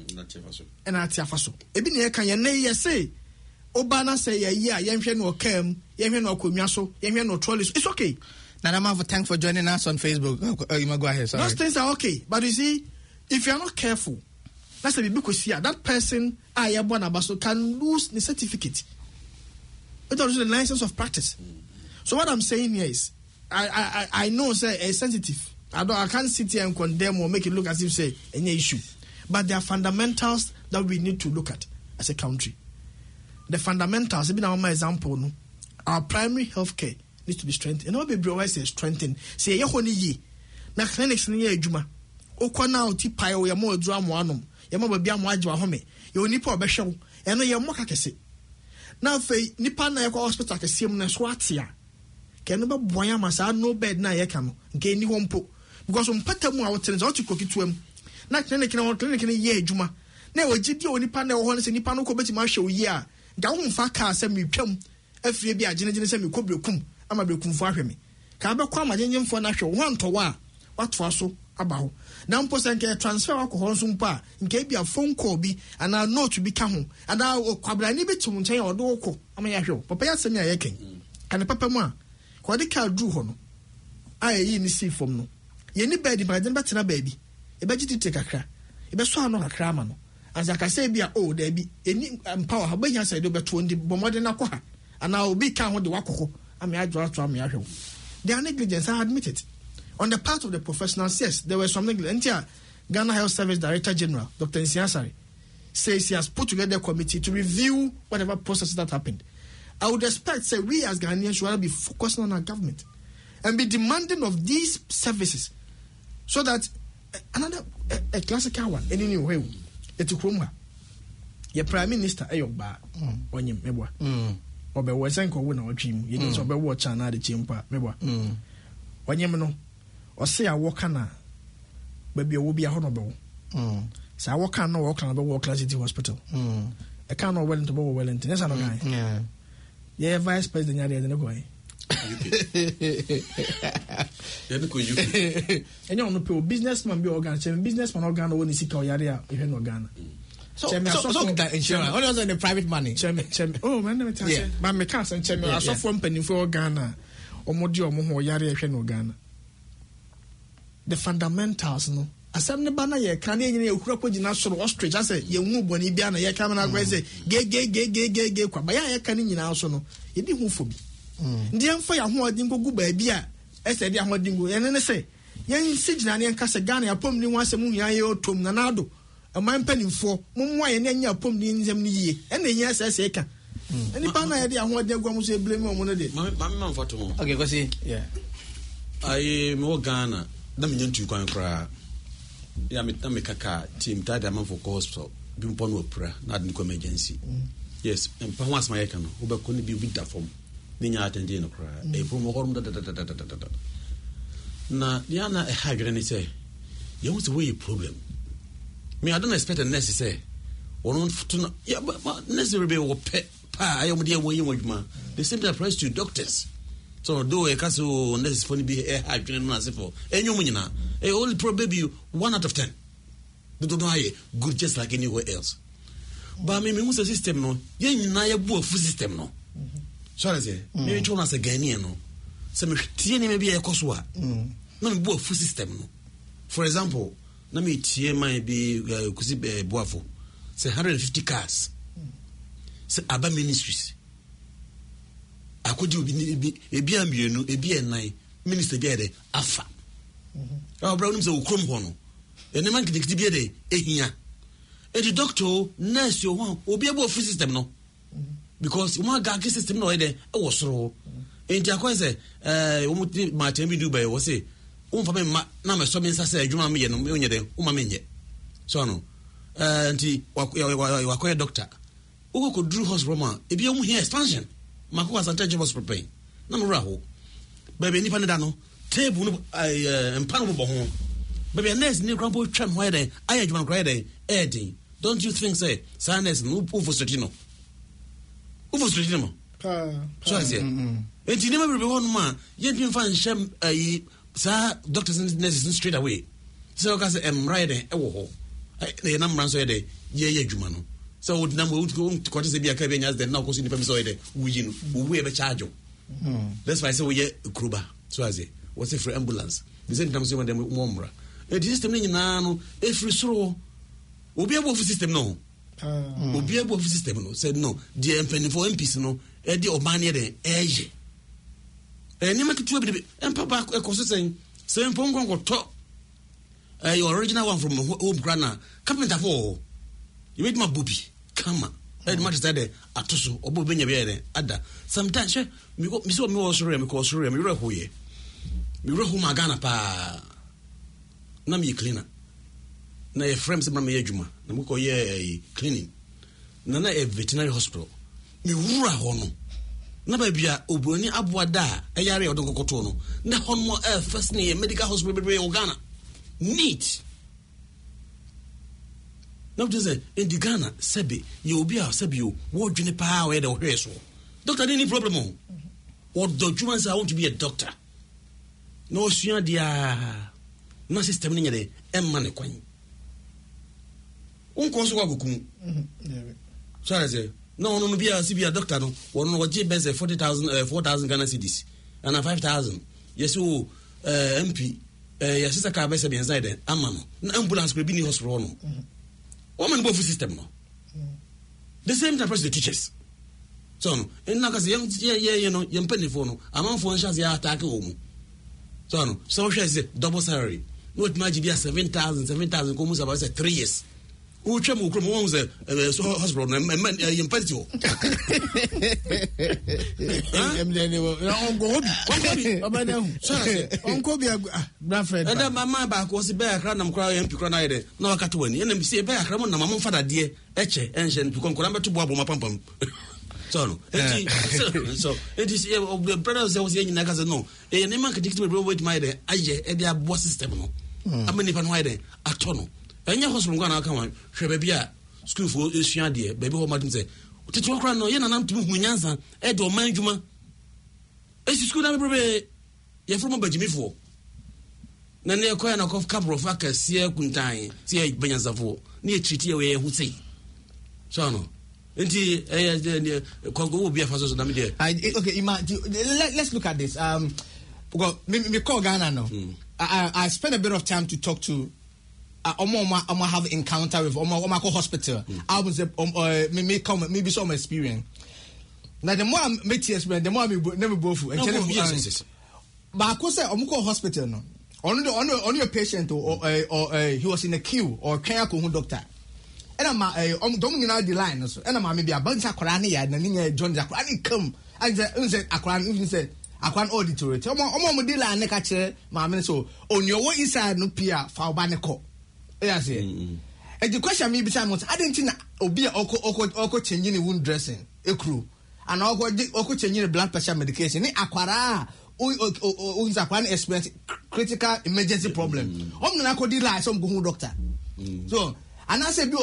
and at Yafaso. Ebin ye can ye say, Obana say ye yemhwe no cam, yemhwe no komiaso, yemhwe no trolleys. It's okay. Nanama, thanks for joining us on Facebook. You might go ahead. Sorry. Those things are okay, but you see, if you are not careful, that's a because here that person can lose the certificate. It is the license of practice. So what I'm saying here is, I know say it's sensitive. I can't sit here and condemn or make it look as if say any issue. But there are fundamentals that we need to look at as a country. The fundamentals, even our example, no, our primary health care needs to be strengthened. And all baby always say strengthened. Say, ya honi ye. Na clinics ni ye juma. Okwa na oti pai o ya mo adura mo anom. Ya mo baby amo agwa home. Ya onipa obehwe. Eno ye mo kakese. Na fe nipa na ye ko hospital kese mu na so atia. Ke no be boya masa no bed na ye ka no. Nke ni hompo. Because umpata mu a wotere za otikokitu am. Na clinic ni ye adwuma na ogidi onipa na ho se nipa no ko beti ma hwe oyi a ga wo mfa ka se metwam afire bi agene se me kobrekum ama brekum fo ahwe me ka be kwa magenyenfo na hwe wo ntowa a watwa so aba ho na mpo se nke transfer akọ so mpo a nke bi a phone call bi ana note bi ka ho ana kwabra ni betum nchen ya odo ko ama ya hwe papa ya semi a ye ken ana papa mu a ko de ka dru ho no a yi ni si fom no ye ni bed ba den betena ba bi ebegiti kakra ebeso ano kakra ma no azaka say bia there be any empower ha benya say do beto ndi bomode na kwa ana obi ka ho de wakoko ame adwo ato ame ahwe their negligence I admit it on the part of the professionals. Yes, there were some negligence. Ghana Health Service Director General Dr. Nsiasari says he has put together a committee to review whatever processes that happened. I would expect say we as Ghanaians should be focusing on our government and be demanding of these services so that another a classical one any way it to your prime minister ayogba onyem mebwa obewo senko wo na otwim ye so obewo cha na de chimpa meba wanyem no ose a wo kana baby wo bia ho no bewo sa wo kana wo kana bewo Class City Hospital e kana wo Wellington bewo Wellington esa no guy yeah vice president ya de ne boy ya de ko you enyo no pe businessman be organ che businessman organ wo ni sika o yare a e no Ghana. So that insurance. Only also in the private money. Oh man, let me tell you. But me can't say me. I saw from penny for Ghana. Omodi omo yare ehwe no Ghana. The fundamentals no. Asem ne bana ye kan ye nyina ekura kwagina soro ostrich ase ye hu boni bia na ye kam na gwa say ge kwa ba ya kan nyina so no. Ye di hu fobi. Ndi emfa ya ho odin gogu ba bia ese di ahodin go. Ye ne say yen sigina ne enka se Ghana ya pom ni hu asem hu ya ye otom na nado. Man penifo mumwa ye nya pom ni nzem ni yie ena nya sese ka eni pa na ye de aho de gwa mo so blame mo no de ma mfato mo okay go see yeah ai mo Ghana na me nyantu kwan kra ya me kaka team tada man for hospital bi mpo no opra na de emergency yes empa ho asma ye ka no wo be ko ni bi da form ni nya attend no kra e pro mo horum da na ya na e ha gre ni say you want to way problem. Me, I don't expect a nurse to say, or not to yeah, but necessarily be or pet pa. I am dear way man. The same thing applies to doctors. So, though a castle nurse funny be a high general as for any woman, a only probably 1 out of 10. They don't know good just like anywhere else. But I mean, what's the system no? You know, you full system no. So I say, maybe turn us a Ghanaian no. Some maybe a Koswa. No, full system no. For example, let me tie my be kusi boafo say 150 cars say aba ministries akodi obi ebi amienu ebi enai minister bi ede afa bra unim say okrom ho no ene man kiti bi ede ehia the doctor nurse yo one obi abo free system no because one ga system no ede e wo soro enti akwa say omuti ma tembi dubai wo say umfa me na me so me nsa say adwuma me ye no me onye de uma me nye so no nti wakoye doctor ugo ko dru hospital ma e bia mu here expansion mako asante job hospital na mo raho baby ni pa ne da no table no empano bo ho baby nurse ni krampo twam ho ede aye adwuma kra ede edi don't you think say sadness no ufo stretino so I say enti ni ma be ho no ma ye bi mfa nshem ayi sa doctors and nurses straight away so ka say riding e wo ho e na mran so ye de ye adwuma no so would number would go to say be aka be nyas de na ko so ni pem so ye de wuyi no wo be charge that's why say we ye kruba so I say what's it for ambulance the same time say when them momra the system ni na no e free soro obi abo system no obi abo system no said no the MP for MPs no e di oban ye de eje ni makitu bi empa ba e koso sen mpon kon to your original one from home grana carpenter for you made my booby come e ma decide atoso obo benya bi ere ada sometimes me so me was me ko so me reho ye me reho ma Ghana pa na me cleaner na e frame se ma me adwuma na me ko ye cleaning na e veterinary hospital me wura ho no na ba bia obroni aboada eyare odon kokoto no na honmo first ne medical hospital be Ghana neat now just say in the Ghana sebi you obi a sebi o wo dwene pa we de wo hwe so doctor any problem o what do you say I want to be a doctor no sua dia na system ni nyere emma ne kwan unko so kwa kukum so I say no be a doctor no one no give best 4,000 Ghana cedis and 5,000 yes o MP yes sister ka best be inside ama no na ambulance be ni hospital no woman both system no the same time the teachers so no in na ka say you know yem penifo no amanfo nshas ya attack o mu so no so she say double salary no it might be 7,000 ko mu about 3 years who came from one hospital and in Petio. Uncle be a friend. And then my mind back was a bear cranum crying to cry. No, I can't win. And then see a bear cram on my mom father, dear, Etche, ancient to conclamber to Bob, my pum. So no. So it is the brothers was saying like no. E na man predict me wait my dey aye e dey abo system no. Amani pa no dey atono. Enya hospital go na aka wan hwe ba bia school for esua de baby ho madam say tete okra no ye na nam tumi hu nyansa e de o man dwuma. Esi school na me probe ye from bagimifo. Na ne ekoya na kof kabro fa kase kuntan se banyansafo na e treat ye we hu sei. So no. Okay, let's look at this. Me call Ghana now. I spent a bit of time to talk to Oma have encounter with Oma hospital. I was maybe some experience. Now the more I meet experience, the more I never go through. But I could say Omako hospital no. Only a patient or he was in a queue or care doctor. And I'm doming out the line. And I'm maybe a bunch of Korani and John Zakrani come. And said, Akran said, Akran auditory. Omodilla and Nekache, Mamma. So on your way inside no Pia, Falbanico. Yes, and the question me besides, I didn't know be Oko changing wound dressing, a crew, and Oko changing blood pressure medication. Aquara. Who is a one experience critical emergency problem. Omnako some go doctor. So and I say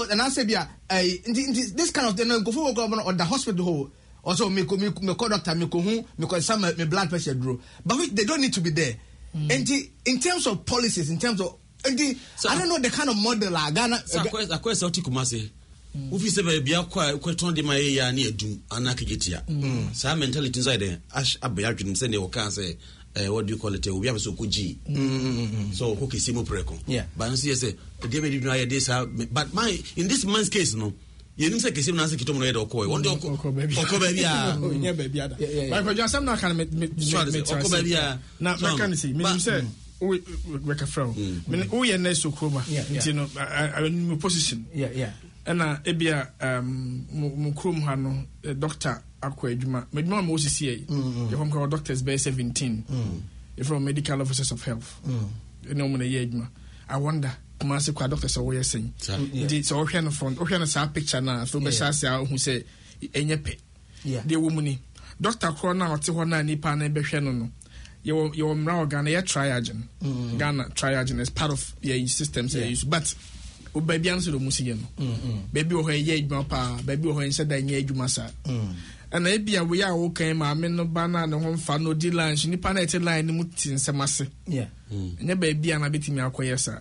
this kind of thing go for government or the hospital hole. Also me call doctor me because some me blood pressure draw. But they don't need to be there. And in terms of policies, in terms of so, I don't know the kind of model Ghana. I question Kumase. Ufi se bia kwa ton de maye ya na edum anaka getia. Sa mentality inside there ash abayadwin say ne wo kan say what do you call it? We have so koji. So who can see more preko? Yeah. But I see say they may do no this but my in this man's case no. You didn't say kesi na say kitomo no okoi. One day okoi baby ah. Yeah baby ada. But for just some na kan me okoi baby ah. Na can see me say we ka from. Me we ye na so kroma. You know I position. Yeah. And ebia mukrum ha no doctor akwa adwuma medwuma mo osisi you from called doctors by 17 you from medical officers of health you know when ye adwuma I wonder kumase kwa doctors so we saying so ohwe no front ohwe no sa picture na so be sha say who say enye pe the woman doctor kro na ote ho na nipa na be hwe no you mra Ghana ye triagen Ghana triagen is part of your systems they use but o baby answer do musiye no baby o ye adwuma pa baby o nse da nye adwuma sa and ebia we are okay ma me no bana no ho mfa no di lunch ni pa na ete line ni mutin semase nya baby ana betimi akoye sa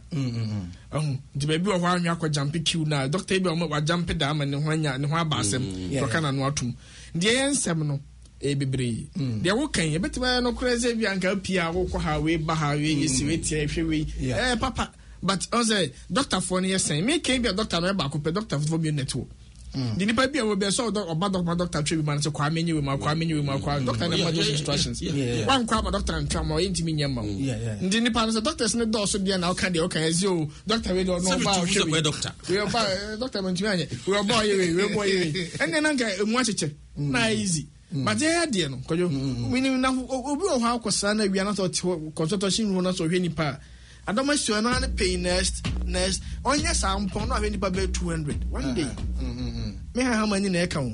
di baby o ho anwa akọ jump queue na doctor bi o wa jump da ma ne ho anya ne ho abasem to kana no atum di ensem no bebre de wo kan e betima no crazy bi anka pia wo ko ha we ba ha we yesi we tie hwe we papa. But also, Doctor Fonny is saying, me came be a doctor, no back up a doctor for me network. The Nipa will be so about Doctor Tree man, so Kwame, you will doctor and instructions. One crab doctor and come or intimate yamma. The Nipa is a doctor's not also be an alcalde, okay, as you, Doctor, we don't know about doctor. We are by Doctor Montiani, we are boy, and then I get watch it. Not easy. But they had dear, because we knew now how Cosana, we are not consultation runners or any part. I don't much to another pay next. Oh, yes, I'm pound of any baby 200 one day. May I how many in account?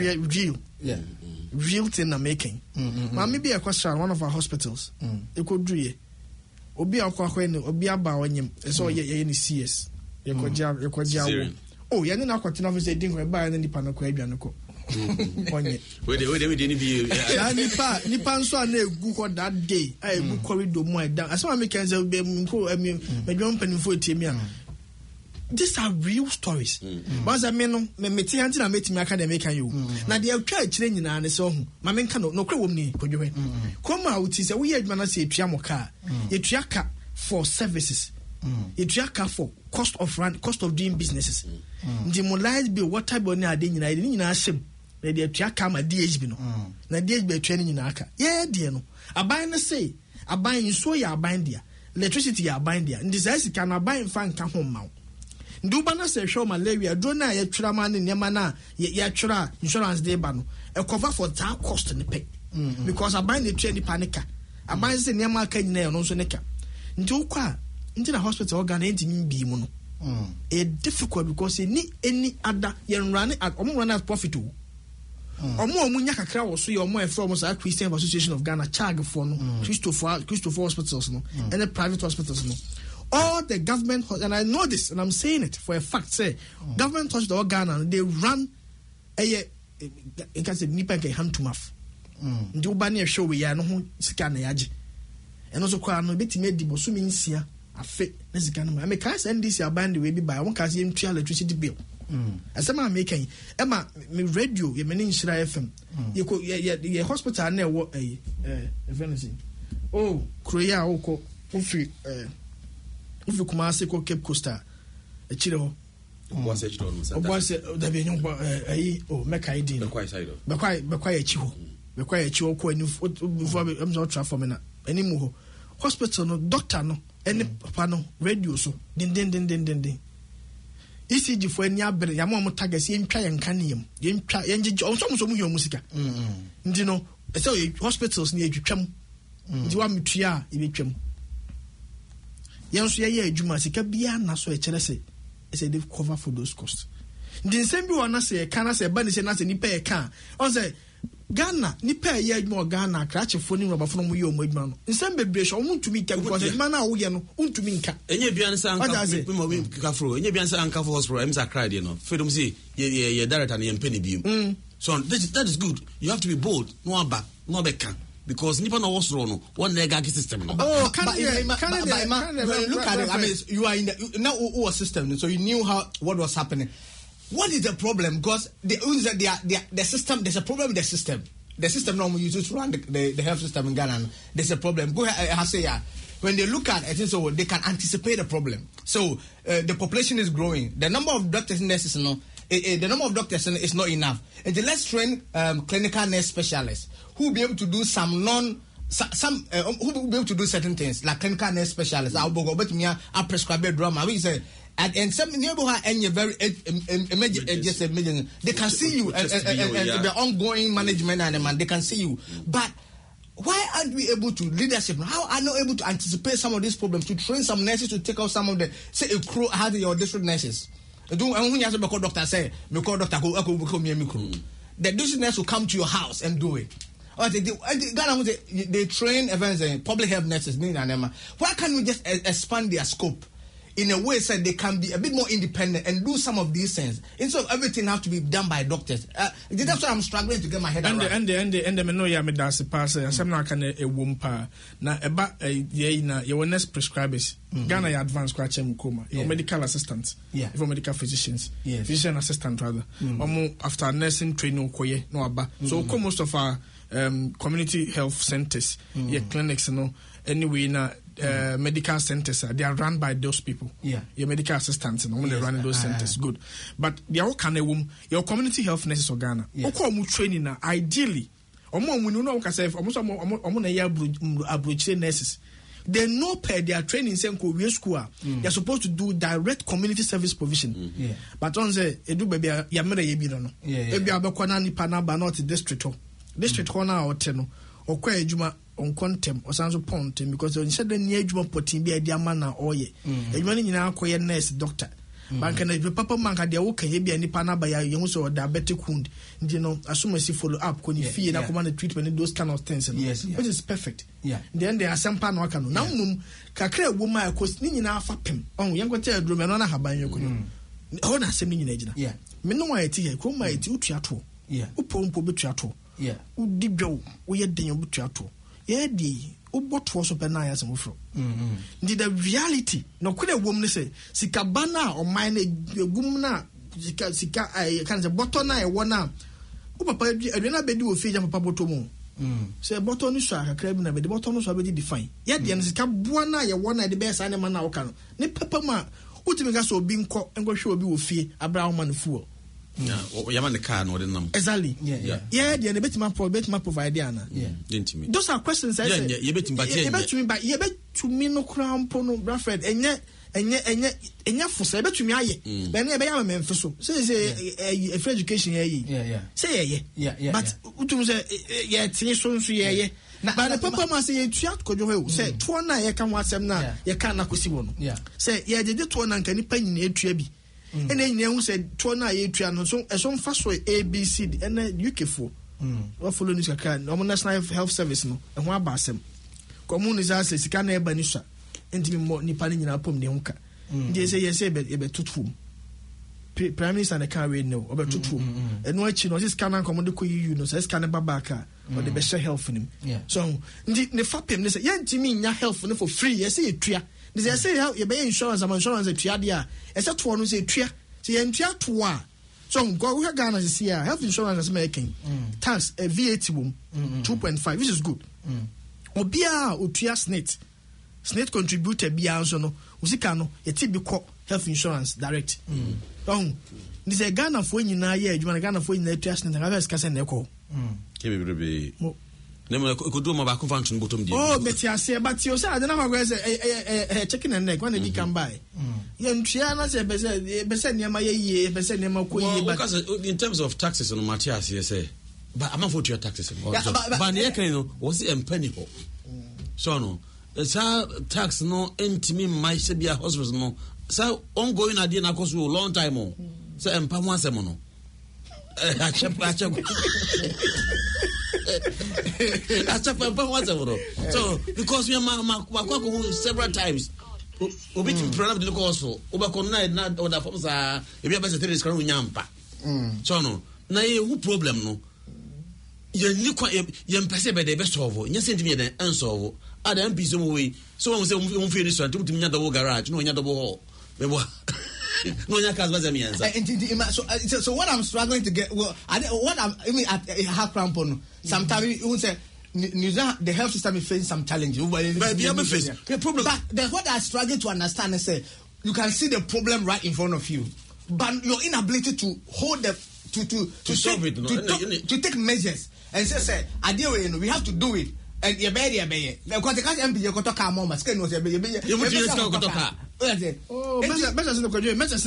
Real thing I'm making. Maybe a question one of our hospitals. You could do it. Obi Aquaqueno, Obi Abawanyim, it's all any CS. You could jaw. Oh, you're not quite enough as I didn't buy any panaquabianico. We didn't be Nipan so na egu that day I egu corridor mo down as one can say be me don penifo tie these are real stories once I mean me tie anti na metimi academic kan you na de atwa akire nyina ne so hu ma me nka no kre wom ni kodwe koma uti say we adwuma na say etua mo car etua ka for services etua ka for cost of doing businesses the mobilize bill water bill na ade nyina asem na de atua ka ma DHB no na DHB atua ni nyina aka ye de no aban na say aban nso ya aban dia electricity ya aban dia ndi say sika na aban fa nka ho mawo nduba na say hwe malaria do na ya twira ma ne nyama na ya twira insurance dey ba no e cover for that cost ne pay because aban dey twira ni panika aban say nyama aka nyina no so ne ka ndi ukwa ndi na hospital organ ntimi bi mu no difficult because any other you run at profit. omo nya kakra wo so ye omo e from so Christian Association of Ghana Chag for no Christopher hospitals no and the private hospitals no. All the government, and I know this, and I'm saying it for a fact, say, government hospitals of Ghana, they run you can say, nipa ke hand to mouth. Do banner show we are no scan yaji. And also, quite no bit made the Bosumi Sia, a fit, Nesican. I may can't send this your band way by one can see electricity bill. As some are making Emma, me radio, your meaning Shira FM. You could, your hospital near what a venison. Oh, Korea, Oko, Ufi, if you come ask Cape Costa, a chill. Was it on the Benyon, make idea. But quite chill. Be quiet, chill, before I'm not traveling anymore. Hospital, no doctor, no, any panel, radio, so, din. ECG for any other, Yamamo Tagas, Yen Try and Canium, Yen Try and some of your musica. You know, so hospitals near you come. You want me to ya, you come. Yes, yeah, Jumasika Biana, so a Chelsea. I said they've covered for those costs. The same one say, can I say, Bunny say nothing, pay a car. I say, Ghana, ni pay ye more Ghana, cratch a phone rubber from you, my man. In some bebresh, I want to meet because man, I want to mean cat. And you be answer, what does it? And you be answer, Uncle Hospital, I'm cried, you know. Freedom see, ye direct and penny beam. So that is good. You have to be bold, no back, no back. Because Nippon was wrong, one legacy system. Oh, can look at it. I mean, you are in the now our system, so you knew what was happening. What is the problem? Because the system, there's a problem with the system. The system normally uses to run the health system in Ghana. There's a problem. Go ahead, I say when they look at it, so they can anticipate the problem. So the population is growing. The number of doctors and nurses, the number of doctors is not enough. And let's train clinical nurse specialists who will be able to do who will be able to do certain things like clinical nurse specialists. I'll prescribe a drama. We say, and some neighborhood and you're very just a million. They can see you and the ongoing management and they can see you, but. Why aren't we able to leadership? How are not able to anticipate some of these problems to train some nurses to take out some of the say a crew had your district nurses? Do and when you have to call doctor say me call doctor go become me crew. The district nurse will come to your house and do it. Or they train events public health nurses. Why can't we just expand their scope in a way so they can be a bit more independent and do some of these things instead of everything have to be done by doctors? That's why I'm struggling to get my head around. And the no ya me das pass some na can a wompa na eba ye na your nurse prescribers Ghana ya advanced scratch coma your medical assistants for medical physicians physician assistant rather after nursing training koye no aba so most of our community health centers clinics anyway na medical centers they are run by those people your medical assistants and they run those centers good but they all can your community health nurses of Ghana training ideally nurses they know per their training school they're supposed to do direct community service provision but on say edu baby yamere ye bi no ebi abekwana nipa na ba not district na oteno okwa ejuma on contem or sanso pontem because on said the near juma potin be a man na oye ejuma ni nyina akoye nurse doctor banka na papa manka de wo kan ye bi nipa na ba ya ye so diabetic wound assume follow up ko ni fie na come na treatment those kind of things which is perfect then there are some pan waka no na mum kakra wo ma ko ni nyina afa pem on ye ngote adro me no na haban ye ko no na asem ni nyina gina me no wa eti ko ma eti utua to upompo betua to udi dwo wo ye den betua to ye di uboto so pe na ya sem ofro the reality no kule wom ne say sika bana o man na egum na sika kan say boto na e wona o papa aduana bedi wo fie ja papa boto mu say boto ni so akakra bi na bedi boto no so bedi define ye de ne sika boa na ye wona de be sa ne man na wo kan ne papa ma utimi ga so obi nko hwe obi wo fie abraham man fuo yaman the car no the number exactly the betima provide ana those are questions I say you betimi but you betumi no crown pono Bradford enya fosa betumi aye be na be ya me mfeso say free education say but utum say tie so nso but the papa must say you kojo say to na ye kan wasem na ye kan na kosi wo no say ye jeje to na nka nipa nyina etua bi and then you said 2 so as on first way ABC and then UK for what follow this can no National Health Service no and one basem commune is as a can ebanisha and more nipping in our pom de unka. They say yes, a tutum. Prime Minister and the car no about tutum. And what you know, this can command you know, says can babaka or the best health for him. So the fapim, they say, yeah, Jimmy, your health for free. Yes, say tria. They say how you pay insurance, I'm insurance a triadia. Except one who say tria. See, and tria to one. So go we have Ghana this year. Health insurance is making tax a VAT 2.5, which is good. Obia utria SNET contributed bia so no usika no yeti bi ko health insurance direct this is Ghana for nyina ye adwuma Ghana for nyina tua SNET na ka se na ko kebebrebe nemo ko do ma ba ko function bottom dia oh betiase but you say I don't know how say chicken and egg when they can buy ye ntua na say be say niam ye be say niam ko ye but in terms of taxes on Matthias you say but am for your taxes but ye can no was it penny ho so no tax no intimi my sebia hospital no so ongoing idea na cause long time o so empa ho asem no so because we are several times obi to program the course oba kon na order forms e bia be say 3 days kan unyampa so no na who problem no ye ni kwa ye mpese be dey be solve nya sentimi dey ensolve ada MPs mo we so when we say we feel this one to nya double garage no nya double hall no nya cars was me answer so what I'm struggling to get I mean at half crampon sometimes you say the health system is facing some challenges but the problem but what I struggle to understand is say you can see the problem right in front of you but your inability to hold the to solve it to take measures and say idea we have to do it and you be because the MP you go talk more mas can no say you go talk oh measures no go measures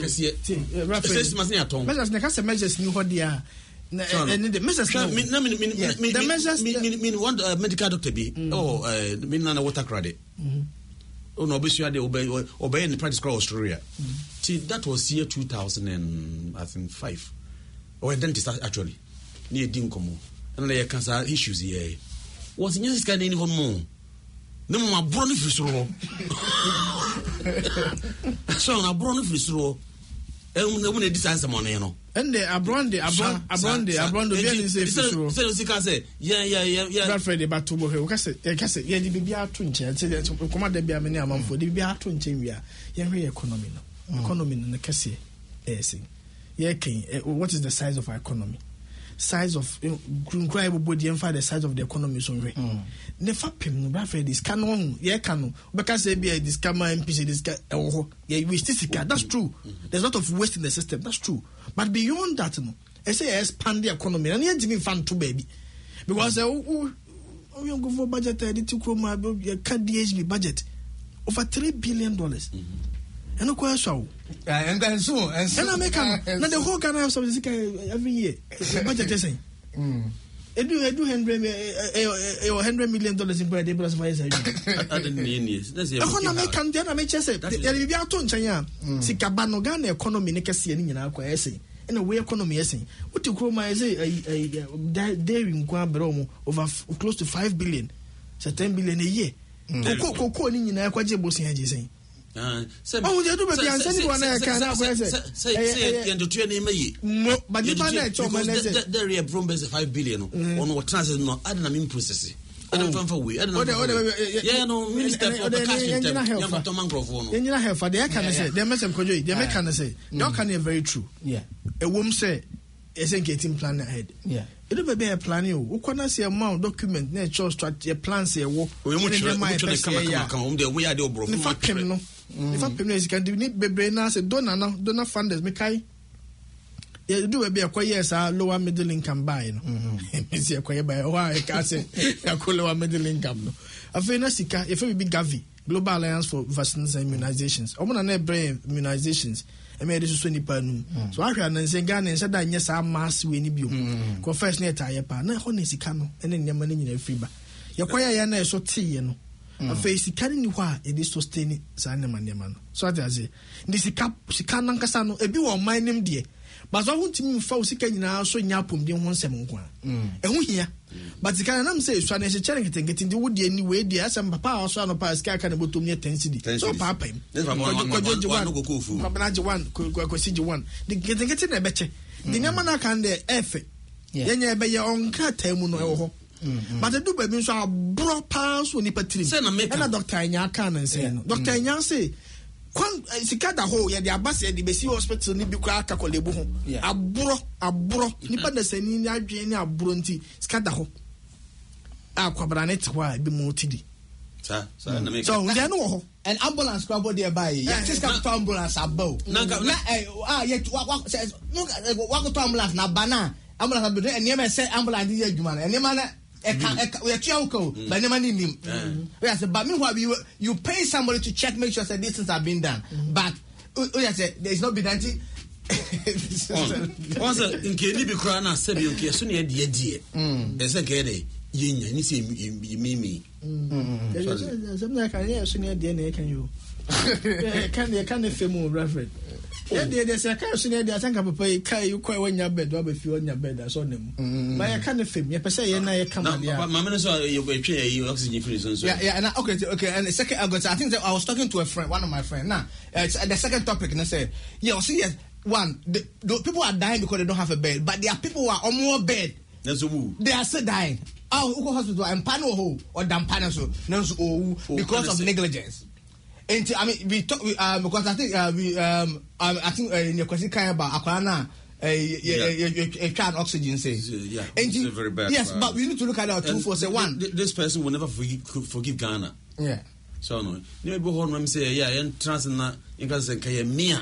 measures ni ho dia and the measures the measures want medical doctor be me na water credit oh no obviously they obey in the practice across Australia see that was year 2005 or dentist actually near dinkomo and there cancer issues here was in this kind of more no more brown frisro so na brown frisro when they distance money no and the abroad be say frisro so can say yeah Bradford the batubo he ka say yeah the bibia to nche say come da bia me na amamfo the bibia to nche wi a ye hwe economy no kase say yeah what is the size of our economy size of incredible body and the size of the economy so right never pim no Bradford this can on yeah can because say be this camera MPC this yeah we still that's true there's a lot of waste in the system that's true but beyond that no I say expand the economy and you give fan to baby because we go for budget to chroma DHB budget over $3 billion and no question and then so and I make now the whole Ghana have something every year budget is saying I do $100 million in per day plus 5 years I didn't years that's I can then I make say there be a ton chanya sikabano Ghana economy ne kese ni nyina akwa ese and the way economy is saying what you chroma is dairy nkwa bro over close to 5 billion so 10 billion a year ko ni nyina akwa je bosin haje saying say you do be answer ni one can say you do any may no but the man e choma na say there is from 5 billion on what transit no I don't process I don't for we I don't yeah no minister for the cash in them you got to microphone you know help for the can say they message kojo they make can say no can be very true a woman say is getting plan ahead it be a plan you ukwana say amount document na church strategy plan say wo we come we are the obro no if I pay can do need bebre na say donor funders me kai you do be a years lower middle income buy no me say buy why I say lower middle income no afena sika if we be Gavi Global Alliance for Vaccines and Immunizations omo na brain immunizations e me dey so nipa nu so ahwa na nse Ghana nse da nya sa mass we ni bio ko first na eta ye pa na ho na sika no ene nyama na nyina free ba ye kwaya ya na so tie no afei sika ni hɔ a yɛde sustain saa nneɛma no so ate ase ndi sika nankasa no ebi wɔ ɔman nim deɛ but so ntimi mfa wo sika nyinaa so nya apomden ho nsɛm nko a ɛho hia but sika nam sɛ esua na ɛhyɛ nketenkete ndi wo de ani we de asɛm papa a so ano pa sika ka na botom ne 10 cedi so papa im kwaji one de nketenkete na ɛbɛkyɛ de nyama na kan de ɛfɛ yɛnya ɛbɛyɛ ɔnka taimu no ɛwɔ hɔ but do baby so abro pa so nipa trim na doctor anya kan nse no doctor anya say kwan sika da ho ye de abase de besi hospital ni bi kwa aka kolebu ho abro nipa na sani ni adwen ni abro nti sika da ho akwabra ne twa bi mo tidi sa na make so we no ho an ambulance crowd there by ya just come to ambulance abo na yet wa to ambulance na bana ambulance be and near say ambulance dey adwuma na enema na we but never need him. Yes, but meanwhile you pay somebody to check, make sure that these things have been done. But yes, there is no been done. Once in Kenny be crying, I said, "Okay, soon you dear. There's a kid, you see me. Something like I soon you DNA can you? Can film reference? Yeah, there's a car senior. I think I'm pay car you quite when your bed, or if you on your bed, I saw them. But I can't film. You say, and I come. Mamma, you oxygen free. Yeah, and okay. And the second, I think that I was talking to a friend, one of my friends. Now, the second topic, and I said, yeah, see, yes, one, the people are dying because they don't have a bed, but there are people who are on more bed. They are still dying. Oh, who hospital and pano or dampano so because of negligence. And I mean, we talk because I think I think in your question about Aquana a can oxygen says it's very bad. Yes, but we need to look at our 241. This person will never forgive Ghana. Yeah. So no, you go home and say, yeah, and trans na inka kaya mia.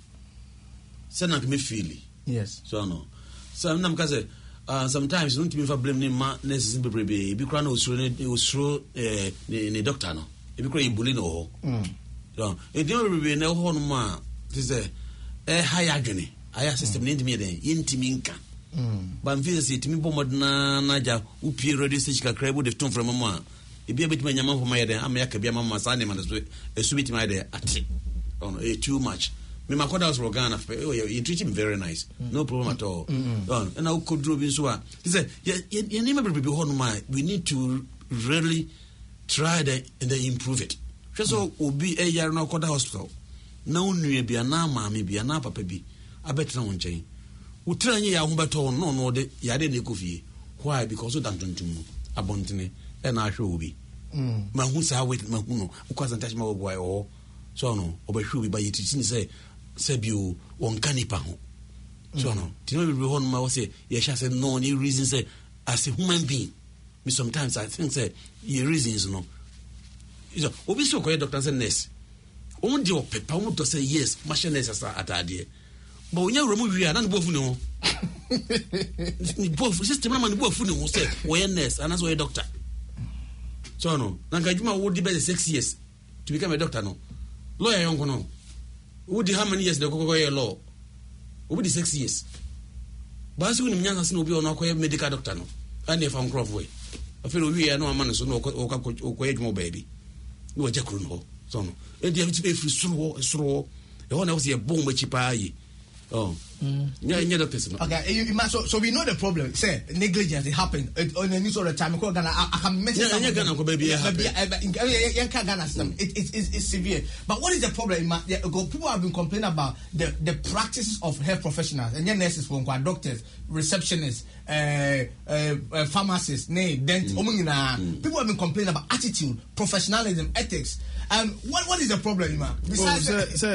Sana kami feel. Yes. So no. So I'm because sometimes you don't even blame ni ma necessarily baby. Because no usro ni doctor no. If you cry bully no, so it don't be no one ma. This is a high agony. I system need me then. Intiminka. But I'm feeling it. Me bomb na naja. Upi radio station kakrebu de tom from mama. If you a bit my yama for my day, I'm a kabia mama sani man a sweet my day at it. Oh no, too much. Me my quarter was Rogana. Oh, you treat him very nice. No problem at all. And I could do this one. He said, you never be on my. We need to really try and then improve it. Just so be a year now quarter hospital. No new be a na mammy be a na papa be. I bet no one chain. We try ya humbato no de yade ne coffee. Why? Because of Danton to abontine and I show be. My who's I wait my who wasn't touch my boy or so no, or by should by it say you one canipa. So no, do you know one my say, yes, I said no, any reason say as a human being. Me sometimes I think say your reasons no. So obviously ko doctors and nurse. Omo de opepa omo to say yes, machine nurse asa atade. But when you remove you na bofu no. Bofu system na man bofu no say we nurse and as we doctor. So no, na kajuma wo di be 6 years to become a doctor no. Lawyer young no. Wo di how many years the go law? Wo di 6 years. Ba so ni mnyanga sino obi ono akoye medical doctor no. And if I'm crop way. I feel we are no man so no o baby. No jakru no. So no. E dey be free suro. E ho na was e bomb chipa yi. Oh. Yeah, doctors. Okay, so we know the problem. Say negligence, it happened on the news all the time. I can mention it's severe. But what is the problem? People have been complaining about the practices of health professionals and nurses, doctors, receptionists, pharmacists, dentists. People have been complaining about attitude, professionalism, ethics. What is the problem, man? Besides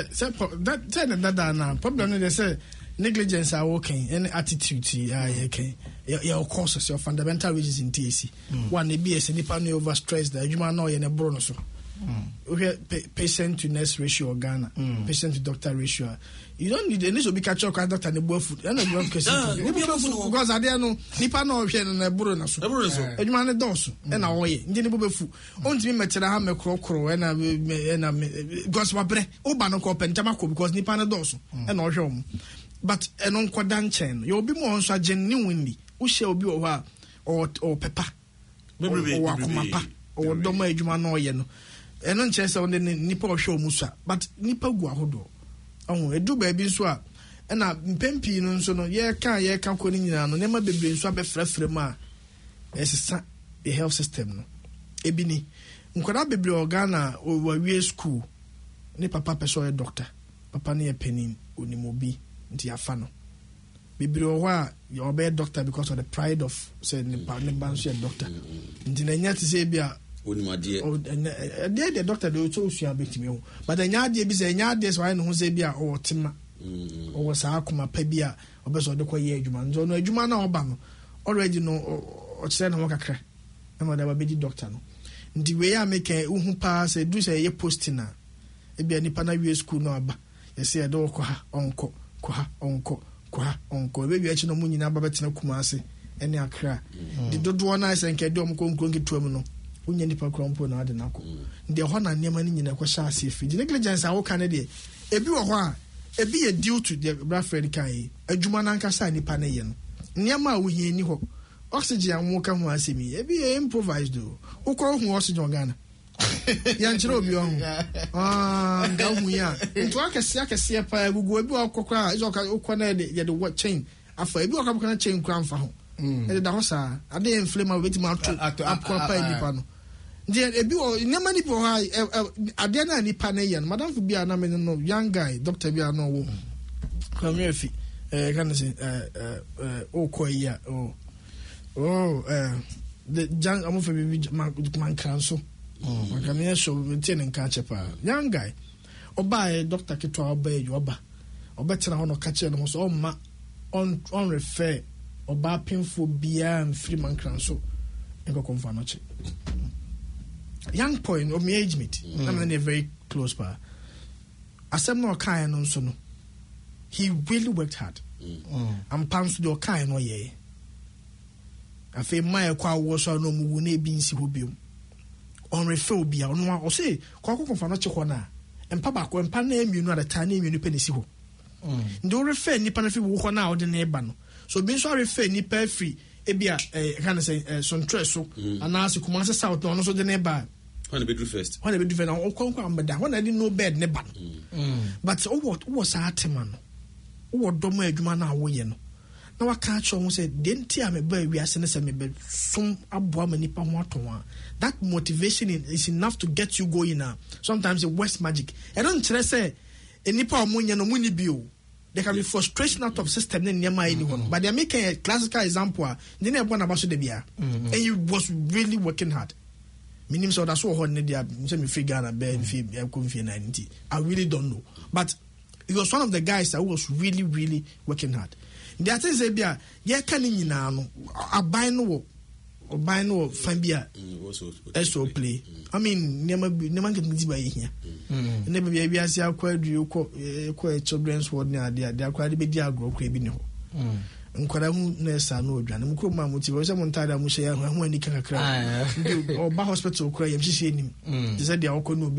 that problem they say negligence are working, any attitude your causes, your fundamental reasons in TAC. One be a nipa no overstressed that you might know in a brono so. Patient to nurse ratio or Ghana, patient to doctor ratio. You don't need any so be catch up doctor and the boy food. And because I don't know nipa no and a brono so. And you man a dose and a way. Didn't be food. Only me tell her me crow and gospel bre. Obano cop and tamaco because nipa na dose and all show. But an uncle Danchen, you'll be more genuinely. Who shall be or pepper or or doma adwuma no ye no eno nche se on nipa ohwe omusa but nipa gu ahodo edu ba bi nso a na mpempi no nso no ye ka ko ni nyina no nema bebre nso abefrefre ma esisa the health system no ebini nkwara bebre organa owawie school ni papa peso ye doctor papa ne penin onimobi nti afa no bebre o wa you obey doctor because of the pride of say ne banso ye doctor nti na nya te say bia onimade the doctor do so usua betimi ho but nya ade bi say nya ade so ai no ho say bia o tema o was akoma pa bia obeso de koye adwuma nzo no adwuma na oba no already no o kire na mo kakra na mo da ba bedi doctor no ndi we ya make uhu pa say do say ye posting na e bia nipa na wie school no aba ye say do ko ha onko be wi achi no munyina ba betena kuma ase ene akra di dodo na say nke de omko nke tuam no unya nipa krompo na ade nako ndi ho na nema ni nyina ko sha ase fi negligence a wo kan de ebi wo ho a ebi ye due to the Bradford kai adwuma na nkasa nipa na ye no nyama a wo hie ni ho oxygen amwo ka ho asemi ebi ye improvise do wo ko ho oxygen organa ya nchiro obi on nga hu ya nto akese pa gugu ebi okokra izo ka okona ye de what chain afa ebi okra kana chain kra mfa ho e da ho sa ade inflame a beti ma to akora pa nipa no ndi ebi o nyama ni po ha ade na nipa na ye no madam fu bia na me no young guy doctor bia no wo come here can say okoya the young am for me man canso makanya show maintain nka chepa young guy oba doctor ketwa oba eju oba tena ho no ka che no so ma on refer oba painful bia and free man canso enko konfa no che young point of my age mate I'm very close pa asem no kan no so no he really worked hard am pams do kan no ye afi mai kwa wo so no mu na ebi nsi ho biom on refer bia no o say kwa konfa no che ho na empa ba ko empa na emienu at time na emienu pe nsi ho ndo refer nipa na fi wo ho na o de na eba no so bi so refer nipa free ebia can say some so anase kuma se south no so de na eba when the first now o kon am da when I didn't know bed ne ba but what was atema no wo dom adwuma na wo ye no na waka cho ho say denti am ba wi ase ne se me be sum aboa manipa ho aton that motivation is enough to get you going now. Sometimes it works magic I don't say enipa omunye no muni bio there can be frustration out of system ne nyama anyone but they are making a classical example they na na baso de bia and he was really working hard minim so that's what ne dia say me figure na be fi confie 90 I really don't know but he was one of the guys that was really working hard the things say bia ye kan nyina no aban no fan bia so play I mean nema get me ba here ne be bia ase akwadu ko children's ward ne ade akwadu be di agro kwa bi ne ho nkwara hu na esa na odwane mko ma muti wo se mo ntada mu hye ya hu ani kakra ndi oba hospital kura yem hye enim they said they are